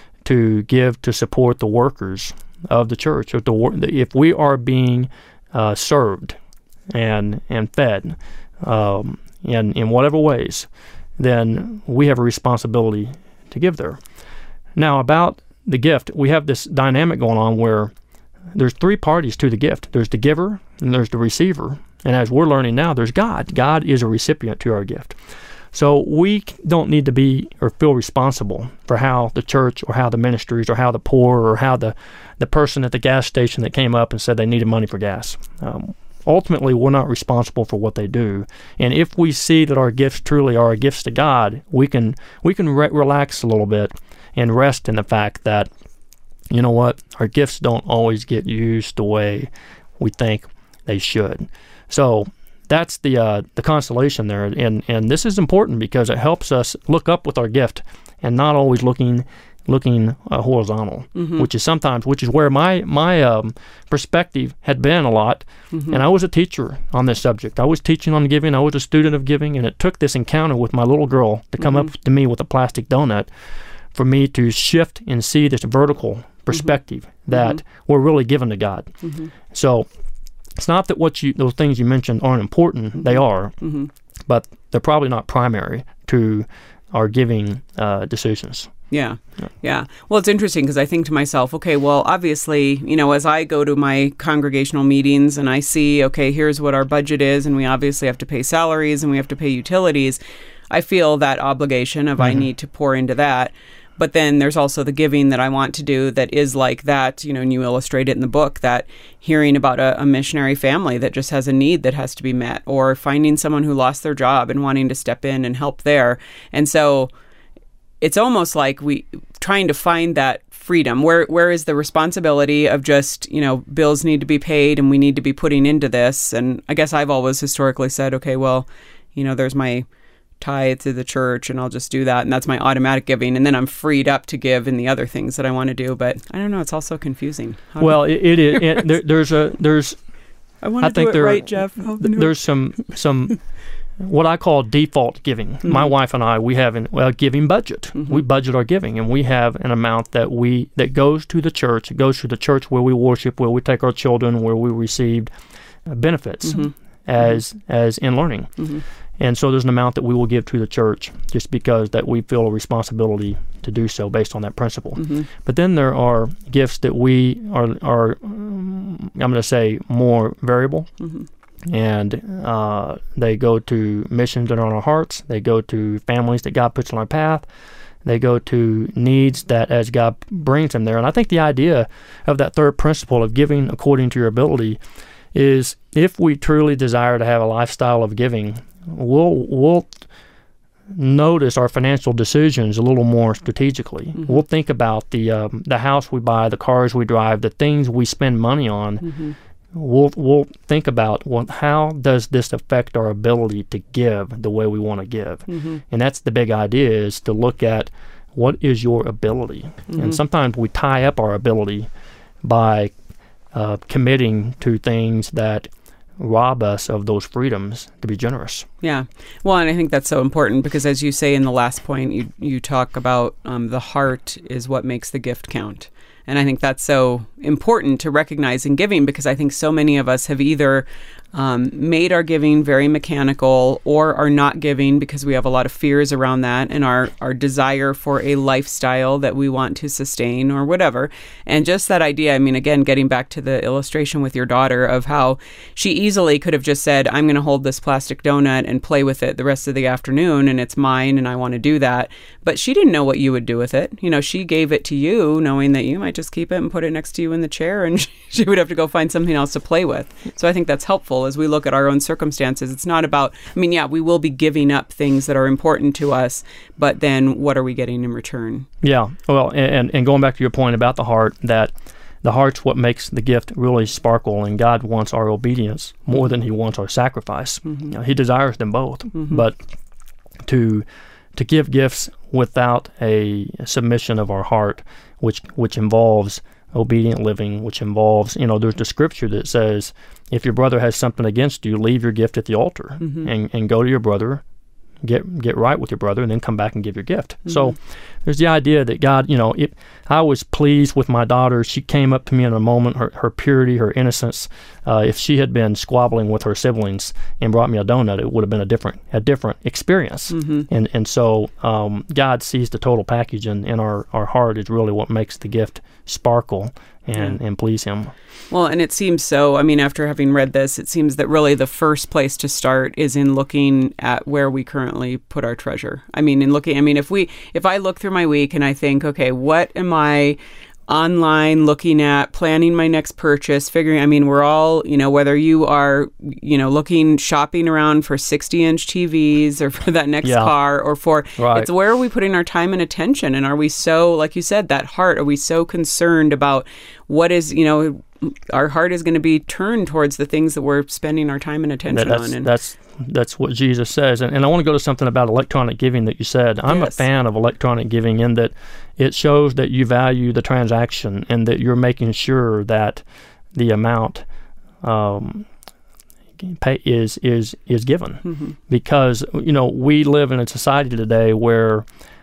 [SPEAKER 7] to give to support the workers of the church. If, the, if we are being uh, served and and fed um, in, in whatever ways, then we have a responsibility to give there. Now, about the gift, we have this dynamic going on where there's three parties to the gift. There's the giver and there's the receiver. And as we're learning now, there's God. God is a recipient to our gift. So we don't need to be or feel responsible for how the church or how the ministries or how the poor or how the, the person at the gas station that came up and said they needed money for gas. Um, ultimately, we're not responsible for what they do. And if we see that our gifts truly are gifts to God, we can we can re- relax a little bit and rest in the fact that, you know what, our gifts don't always get used the way we think they should. So that's the uh, the consolation there, and and this is important because it helps us look up with our gift and not always looking looking uh, horizontal, mm-hmm. which is sometimes which is where my my um, perspective had been a lot. Mm-hmm. And I was a teacher on this subject. I was teaching on giving. I was a student of giving, and it took this encounter with my little girl to come mm-hmm. up to me with a plastic donut for me to shift and see this vertical perspective mm-hmm. that mm-hmm. we're really given to God. Mm-hmm. So. It's not that what you those things you mentioned aren't important. Mm-hmm. They are, mm-hmm. but they're probably not primary to our giving uh, decisions.
[SPEAKER 2] Yeah. yeah, yeah. Well, it's interesting because I think to myself, okay, well, obviously, you know, as I go to my congregational meetings and I see, okay, here's what our budget is, and we obviously have to pay salaries and we have to pay utilities, I feel that obligation of mm-hmm. I need to pour into that. But then there's also the giving that I want to do that is like that, you know, and you illustrate it in the book, that hearing about a, a missionary family that just has a need that has to be met, or finding someone who lost their job and wanting to step in and help there. And so it's almost like we trying to find that freedom. Where where is the responsibility of just, you know, bills need to be paid and we need to be putting into this? And I guess I've always historically said, okay, well, you know, there's my tithe to the church and I'll just do that, and that's my automatic giving, and then I'm freed up to give in the other things that I want to do. But I don't know, it's also confusing. How
[SPEAKER 7] well it, it is it, there, there's a there's
[SPEAKER 2] I want to I do think it there, right, Jeff.
[SPEAKER 7] There's some some what I call default giving. Mm-hmm. My wife and I, we have a well, giving budget. Mm-hmm. We budget our giving, and we have an amount that we that goes to the church. It goes to the church where we worship, where we take our children, where we received uh, benefits mm-hmm. as mm-hmm. as in learning. Mm-hmm. And so there's an amount that we will give to the church just because that we feel a responsibility to do so based on that principle. Mm-hmm. But then there are gifts that we are, are um, I'm going to say, more variable. Mm-hmm. And uh, they go to missions that are on our hearts. They go to families that God puts on our path. They go to needs that as God brings them there. And I think the idea of that third principle of giving according to your ability is if we truly desire to have a lifestyle of giving, we'll we'll notice our financial decisions a little more strategically. Mm-hmm. We'll think about the um, the house we buy, the cars we drive, the things we spend money on. Mm-hmm. We'll we'll think about, well, how does this affect our ability to give the way we want to give? Mm-hmm. And that's the big idea, is to look at what is your ability. Mm-hmm. And sometimes we tie up our ability by uh, committing to things that rob us of those freedoms to be generous.
[SPEAKER 2] Yeah. Well, and I think that's so important because, as you say in the last point, you, you talk about um, the heart is what makes the gift count. And I think that's so important to recognize in giving, because I think so many of us have either um, made our giving very mechanical, or are not giving because we have a lot of fears around that, and our, our desire for a lifestyle that we want to sustain or whatever. And just that idea, I mean, again, getting back to the illustration with your daughter of how she easily could have just said, I'm going to hold this plastic donut and play with it the rest of the afternoon, and it's mine and I want to do that. But she didn't know what you would do with it. You know, she gave it to you knowing that you might just keep it and put it next to you in the chair, and she would have to go find something else to play with. So I think that's helpful as we look at our own circumstances. It's not about, I mean, yeah, we will be giving up things that are important to us, but then what are we getting in return?
[SPEAKER 7] Yeah. Well, and, and going back to your point about the heart, that the heart's what makes the gift really sparkle, and God wants our obedience more than he wants our sacrifice. Mm-hmm. You know, he desires them both. Mm-hmm. But to to give gifts without a submission of our heart, which which involves obedient living, which involves, you know, there's the scripture that says, if your brother has something against you, leave your gift at the altar, mm-hmm. and, and go to your brother, get get right with your brother, and then come back and give your gift. Mm-hmm. So there's the idea that God, you know, it, I was pleased with my daughter. She came up to me in a moment, her, her purity, her innocence. Uh, if she had been squabbling with her siblings and brought me a donut, it would have been a different a different experience. Mm-hmm. And and so um, God sees the total package, and, and our, our heart is really what makes the gift sparkle and, yeah. and please him.
[SPEAKER 2] Well, and it seems so, I mean, after having read this, it seems that really the first place to start is in looking at where we currently put our treasure. I mean, in looking, I mean, if we, if I look through my week and I think, okay, what am I online looking at, planning my next purchase, figuring, I mean, we're all, you know, whether you are, you know, looking, shopping around for sixty inch T Vs or for that next yeah. car or for,
[SPEAKER 7] right.
[SPEAKER 2] it's where are we putting our time and attention? And are we so, like you said, that heart, are we so concerned about what is, you know, our heart is going to be turned towards the things that we're spending our time and attention
[SPEAKER 7] that's,
[SPEAKER 2] on. And
[SPEAKER 7] that's that's what Jesus says. And, and I want to go to something about electronic giving that you said. I'm
[SPEAKER 2] yes.
[SPEAKER 7] a fan of electronic giving in that it shows that you value the transaction and that you're making sure that the amount um, pay is is is given. Mm-hmm. Because, you know, we live in a society today where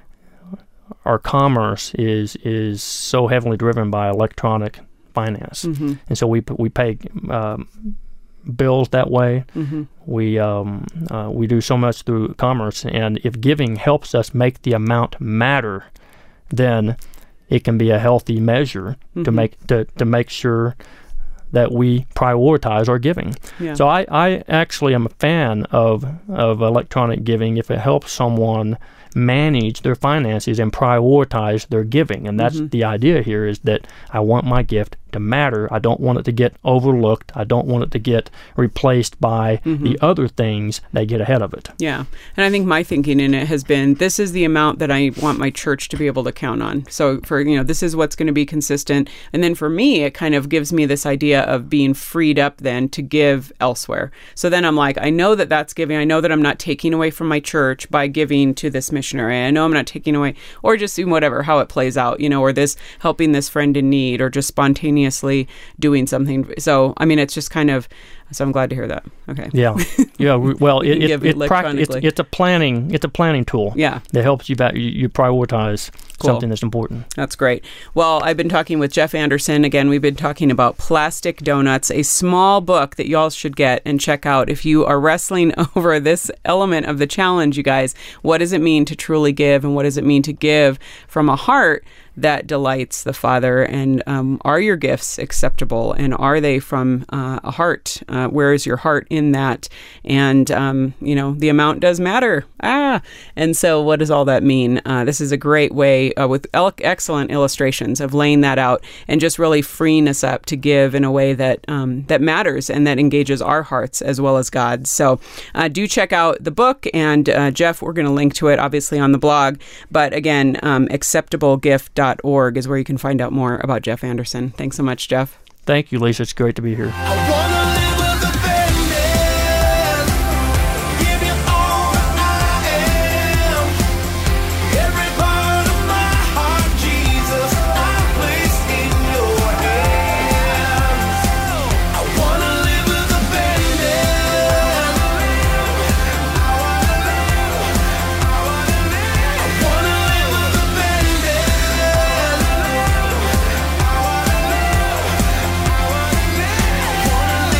[SPEAKER 7] our commerce is is so heavily driven by electronic finance, mm-hmm. and so we we pay um, bills that way. Mm-hmm. We um, uh, we do so much through commerce, and if giving helps us make the amount matter, then it can be a healthy measure mm-hmm. to make to, to make sure that we prioritize our giving.
[SPEAKER 2] Yeah.
[SPEAKER 7] So I, I actually am a fan of of electronic giving if it helps someone manage their finances and prioritize their giving. And that's mm-hmm. the idea here, is that I want my gift to matter. I don't want it to get overlooked. I don't want it to get replaced by mm-hmm. the other things that get ahead of it.
[SPEAKER 2] Yeah. And I think my thinking in it has been, this is the amount that I want my church to be able to count on. So for, you know, this is what's going to be consistent. And then for me, it kind of gives me this idea of being freed up then to give elsewhere. So then I'm like, I know that that's giving. I know that I'm not taking away from my church by giving to this missionary. I know I'm not taking away, or just whatever, how it plays out, you know, or this helping this friend in need, or just spontaneously doing something. So, I mean, it's just kind of, so I'm glad to hear that. Okay.
[SPEAKER 7] Yeah. Yeah. Well, it, it,
[SPEAKER 2] it
[SPEAKER 7] it prac- it's, it's a planning, it's a planning tool.
[SPEAKER 2] Yeah.
[SPEAKER 7] That helps you back, you, you prioritize cool. something that's important.
[SPEAKER 2] That's great. Well, I've been talking with Jeff Anderson. Again, we've been talking about Plastic Donuts, a small book that y'all should get and check out if you are wrestling over this element of the challenge, you guys. What does it mean to truly give, and what does it mean to give from a heart that delights the Father? And um, are your gifts acceptable, and are they from uh, a heart? Uh, where is your heart in that? And, um, you know, the amount does matter. Ah, and so what does all that mean? Uh, this is a great way uh, with el- excellent illustrations of laying that out and just really freeing us up to give in a way that um, that matters and that engages our hearts as well as God's. So uh, do check out the book, and uh, Jeff, we're going to link to it obviously on the blog. But again, um, acceptable gift dot org is where you can find out more about Jeff Anderson. Thanks so much, Jeff.
[SPEAKER 7] Thank you, Lisa. It's great to be here.
[SPEAKER 6] I wanna live with abandon. Give you all that I am. Every part of my heart, Jesus, I place in your hands. I wanna live with abandon. I wanna live. I wanna live. I wanna live with abandon. I wanna live. I wanna live.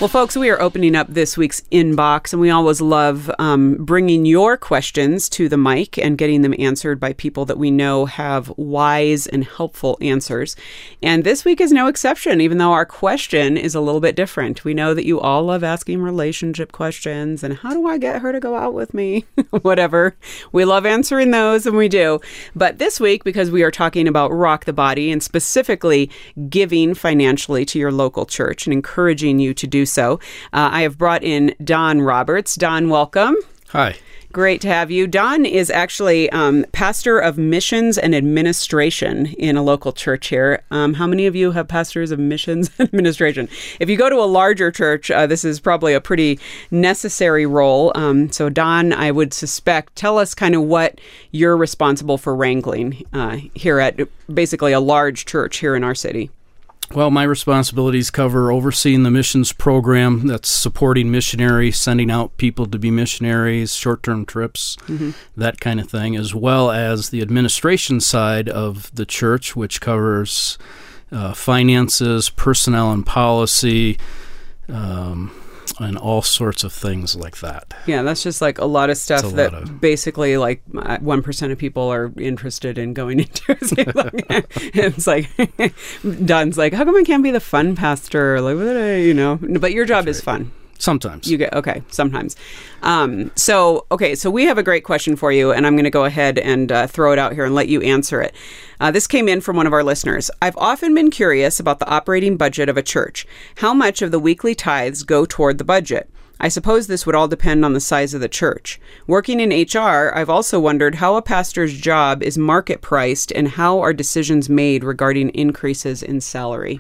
[SPEAKER 2] Well, folks, we are opening up this week's inbox, and we always love um, bringing your questions to the mic and getting them answered by people that we know have wise and helpful answers. And this week is no exception, even though our question is a little bit different. We know that you all love asking relationship questions and how do I get her to go out with me? Whatever. We love answering those, and we do. But this week, because we are talking about Rock the Body and specifically giving financially to your local church and encouraging you to do so, So uh, I have brought in Don Roberts. Don, welcome.
[SPEAKER 8] Hi.
[SPEAKER 2] Great to have you. Don is actually um, pastor of missions and administration in a local church here. Um, how many of you have pastors of missions and administration? If you go to a larger church, uh, this is probably a pretty necessary role. Um, so Don, I would suspect, tell us kind of what you're responsible for wrangling uh, here at basically a large church here in our city.
[SPEAKER 8] Well, my responsibilities cover overseeing the missions program that's supporting missionaries, sending out people to be missionaries, short-term trips, mm-hmm. that kind of thing, as well as the administration side of the church, which covers uh, finances, personnel and policy, um, and all sorts of things like that.
[SPEAKER 2] Yeah, that's just like a lot of stuff
[SPEAKER 8] a
[SPEAKER 2] that
[SPEAKER 8] lot of...
[SPEAKER 2] basically like one percent of people are interested in going into. It's like, Don's like, how come I can't be the fun pastor? Like, what did I, you know, but your job is fun.
[SPEAKER 8] Sometimes.
[SPEAKER 2] You get, okay, sometimes. Um, so, okay, so we have a great question for you, and I'm going to go ahead and uh, throw it out here and let you answer it. Uh, this came in from one of our listeners. I've often been curious about the operating budget of a church. How much of the weekly tithes go toward the budget? I suppose this would all depend on the size of the church. Working in H R, I've also wondered how a pastor's job is market priced and how are decisions made regarding increases in salary?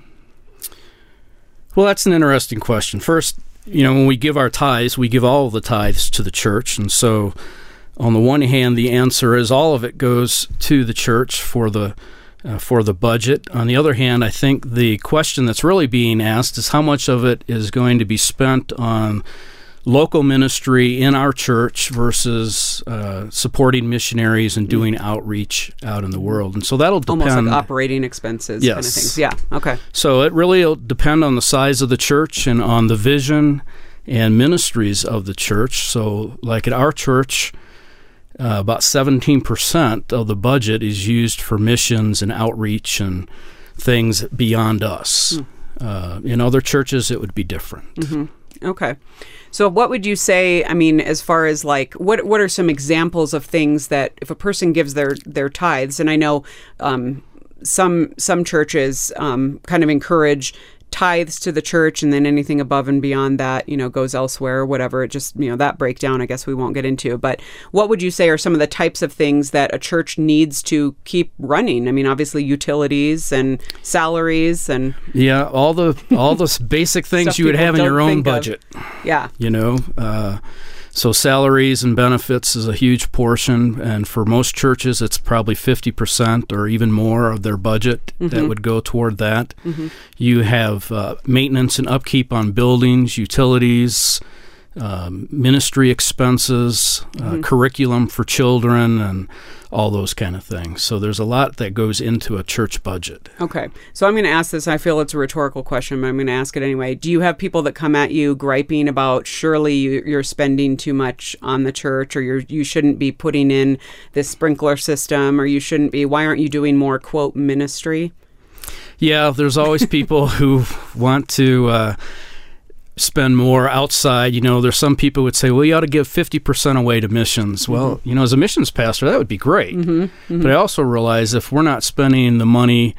[SPEAKER 8] Well, that's an interesting question. First, you know, when we give our tithes, we give all of the tithes to the church. And so on the one hand, the answer is all of it goes to the church for the uh, for the budget. On the other hand, I think the question that's really being asked is how much of it is going to be spent on local ministry in our church versus uh, supporting missionaries and doing outreach out in the world. And so that'll depend.
[SPEAKER 2] Almost like operating expenses
[SPEAKER 8] yes.
[SPEAKER 2] kind of things. Yeah, okay.
[SPEAKER 8] So it really will depend on the size of the church and on the vision and ministries of the church. So like at our church, uh, about seventeen percent of the budget is used for missions and outreach and things beyond us. Mm. Uh, in other churches, it would be different.
[SPEAKER 2] Mm-hmm. Okay. So what would you say, I mean, as far as like, what what are some examples of things that if a person gives their, their tithes, and I know um, some some churches um, kind of encourage tithes to the church, and then anything above and beyond that, you know, goes elsewhere or whatever. It just, you know, that breakdown, I guess we won't get into. But what would you say are some of the types of things that a church needs to keep running? I mean, obviously utilities and salaries and
[SPEAKER 8] yeah, all the all the basic things you would have in your own budget.
[SPEAKER 2] Of. Yeah,
[SPEAKER 8] you know. Uh, So salaries and benefits is a huge portion, and for most churches, it's probably fifty percent or even more of their budget mm-hmm. that would go toward that. Mm-hmm. You have uh, maintenance and upkeep on buildings, utilities, um, ministry expenses, uh, mm-hmm. curriculum for children, and all those kind of things. So there's a lot that goes into a church budget.
[SPEAKER 2] Okay. So I'm going to ask this. I feel it's a rhetorical question, but I'm going to ask it anyway. Do you have people that come at you griping about surely you, you're spending too much on the church, or you're, you shouldn't be putting in this sprinkler system, or you shouldn't be, why aren't you doing more, quote, ministry?
[SPEAKER 8] Yeah, there's always people who want to uh, spend more outside. You know, there's some people who would say, well, you ought to give fifty percent away to missions. Mm-hmm. Well, you know, as a missions pastor, that would be great. Mm-hmm. Mm-hmm. But I also realize if we're not spending the money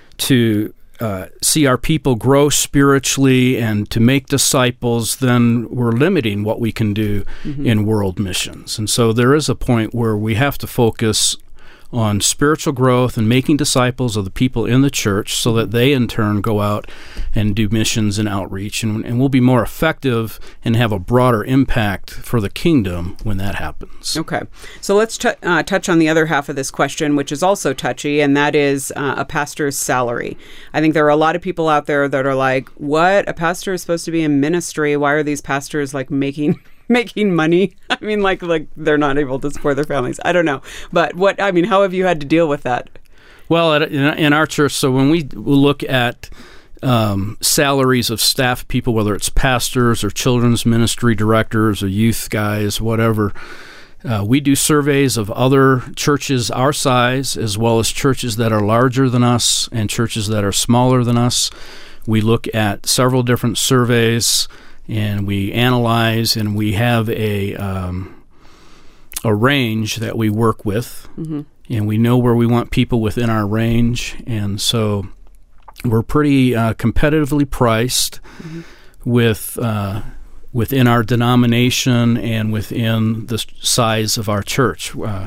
[SPEAKER 8] to uh, see our people grow spiritually and to make disciples, then we're limiting what we can do mm-hmm. in world missions. And so there is a point where we have to focus on spiritual growth and making disciples of the people in the church so that they in turn go out and do missions and outreach, and, and we'll be more effective and have a broader impact for the kingdom when that happens.
[SPEAKER 2] Okay. So let's t- uh, touch on the other half of this question, which is also touchy, and that is uh, a pastor's salary. I think there are a lot of people out there that are like, what? A pastor is supposed to be in ministry. Why are these pastors like making... making money? I mean, like, like they're not able to support their families. I don't know. But what, I mean, how have you had to deal with that?
[SPEAKER 8] Well, at, in, in our church, so when we look at um, salaries of staff people, whether it's pastors or children's ministry directors or youth guys, whatever. Uh, we do surveys of other churches our size, as well as churches that are larger than us and churches that are smaller than us. We look at several different surveys, and we analyze, and we have a um, a range that we work with, mm-hmm. and we know where we want people within our range, and so we're pretty uh, competitively priced mm-hmm. with. Uh, within our denomination and within the size of our church. Uh,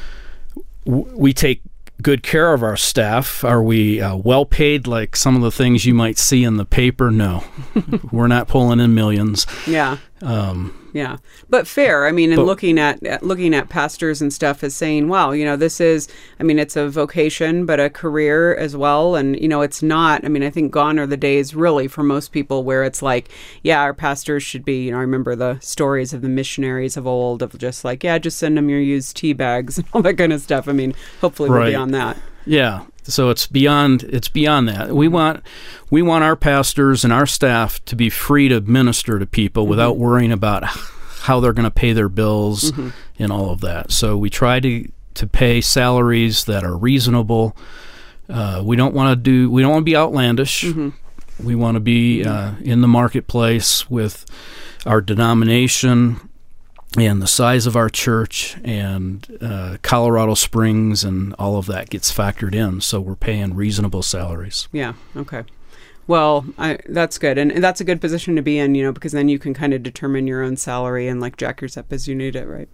[SPEAKER 8] w- we take good care of our staff. Are we uh, well paid like some of the things you might see in the paper? No. We're not pulling in millions.
[SPEAKER 2] Yeah.
[SPEAKER 8] Um,
[SPEAKER 2] yeah. But fair. I mean, and
[SPEAKER 8] but,
[SPEAKER 2] looking at, at looking at pastors and stuff as saying, wow, you know, this is, I mean, it's a vocation, but a career as well. And, you know, it's not, I mean, I think gone are the days really for most people where it's like, yeah, our pastors should be, you know, I remember the stories of the missionaries of old of just like, yeah, just send them your used tea bags and all that kind of stuff. I mean, hopefully we're
[SPEAKER 8] right.
[SPEAKER 2] beyond that.
[SPEAKER 8] Yeah. So it's beyond it's beyond that. We want we want our pastors and our staff to be free to minister to people mm-hmm. without worrying about how they're going to pay their bills mm-hmm. and all of that. So we try to to pay salaries that are reasonable. Uh, we don't want to do we don't want to be outlandish. Mm-hmm. We want to be uh, in the marketplace with our denomination and the size of our church, and uh, Colorado Springs and all of that gets factored in. So we're paying reasonable salaries.
[SPEAKER 2] Yeah. Okay. Well, I, that's good. And, and that's a good position to be in, you know, because then you can kind of determine your own salary and like jack yours up as you need it, right?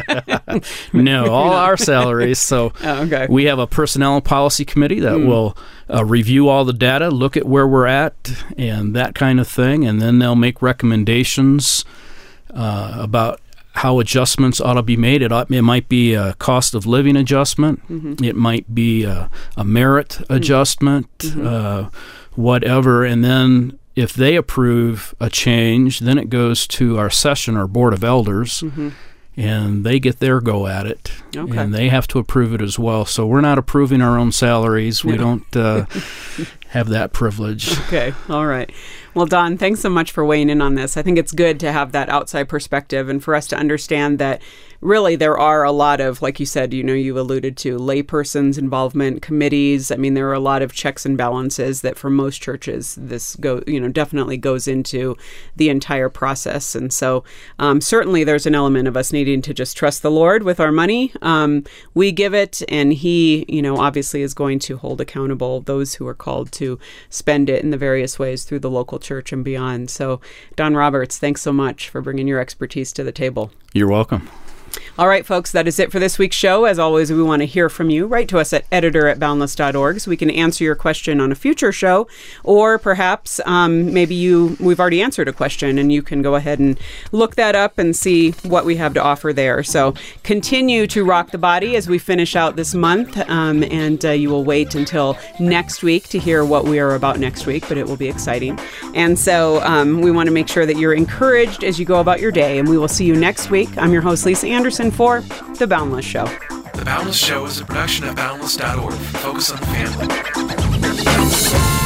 [SPEAKER 8] No, all our salaries. So
[SPEAKER 2] oh, okay.
[SPEAKER 8] we have a personnel policy committee that mm. will uh, review all the data, look at where we're at and that kind of thing. And then they'll make recommendations uh, about how adjustments ought to be made. It, ought, it might be a cost of living adjustment. Mm-hmm. It might be a, a merit mm-hmm. adjustment, mm-hmm. uh, whatever. And then if they approve a change, then it goes to our session, our board of elders, mm-hmm. and they get their go at it. Okay. And they have to approve it as well. So we're not approving our own salaries. No. We don't uh, have that privilege.
[SPEAKER 2] Okay. All right. Well, Don, thanks so much for weighing in on this. I think it's good to have that outside perspective and for us to understand that really there are a lot of, like you said, you know, you alluded to laypersons' involvement, committees. I mean, there are a lot of checks and balances that for most churches, this go, you know, definitely goes into the entire process. And so um, certainly there's an element of us needing to just trust the Lord with our money. Um, we give it, and He, you know, obviously is going to hold accountable those who are called to spend it in the various ways through the local church and beyond. So, Don Roberts, thanks so much for bringing your expertise to the table.
[SPEAKER 8] You're welcome.
[SPEAKER 2] All right, folks, that is it for this week's show. As always, we want to hear from you. Write to us at editor at boundless dot org so we can answer your question on a future show, or perhaps um, maybe you we've already answered a question and you can go ahead and look that up and see what we have to offer there. So continue to rock the body as we finish out this month, um, and uh, you will wait until next week to hear what we are about next week, but it will be exciting. And so um, we want to make sure that you're encouraged as you go about your day, and we will see you next week. I'm your host, Lisa Anderson, for The Boundless Show.
[SPEAKER 6] The Boundless Show is a production of boundless dot org. Focus on the family.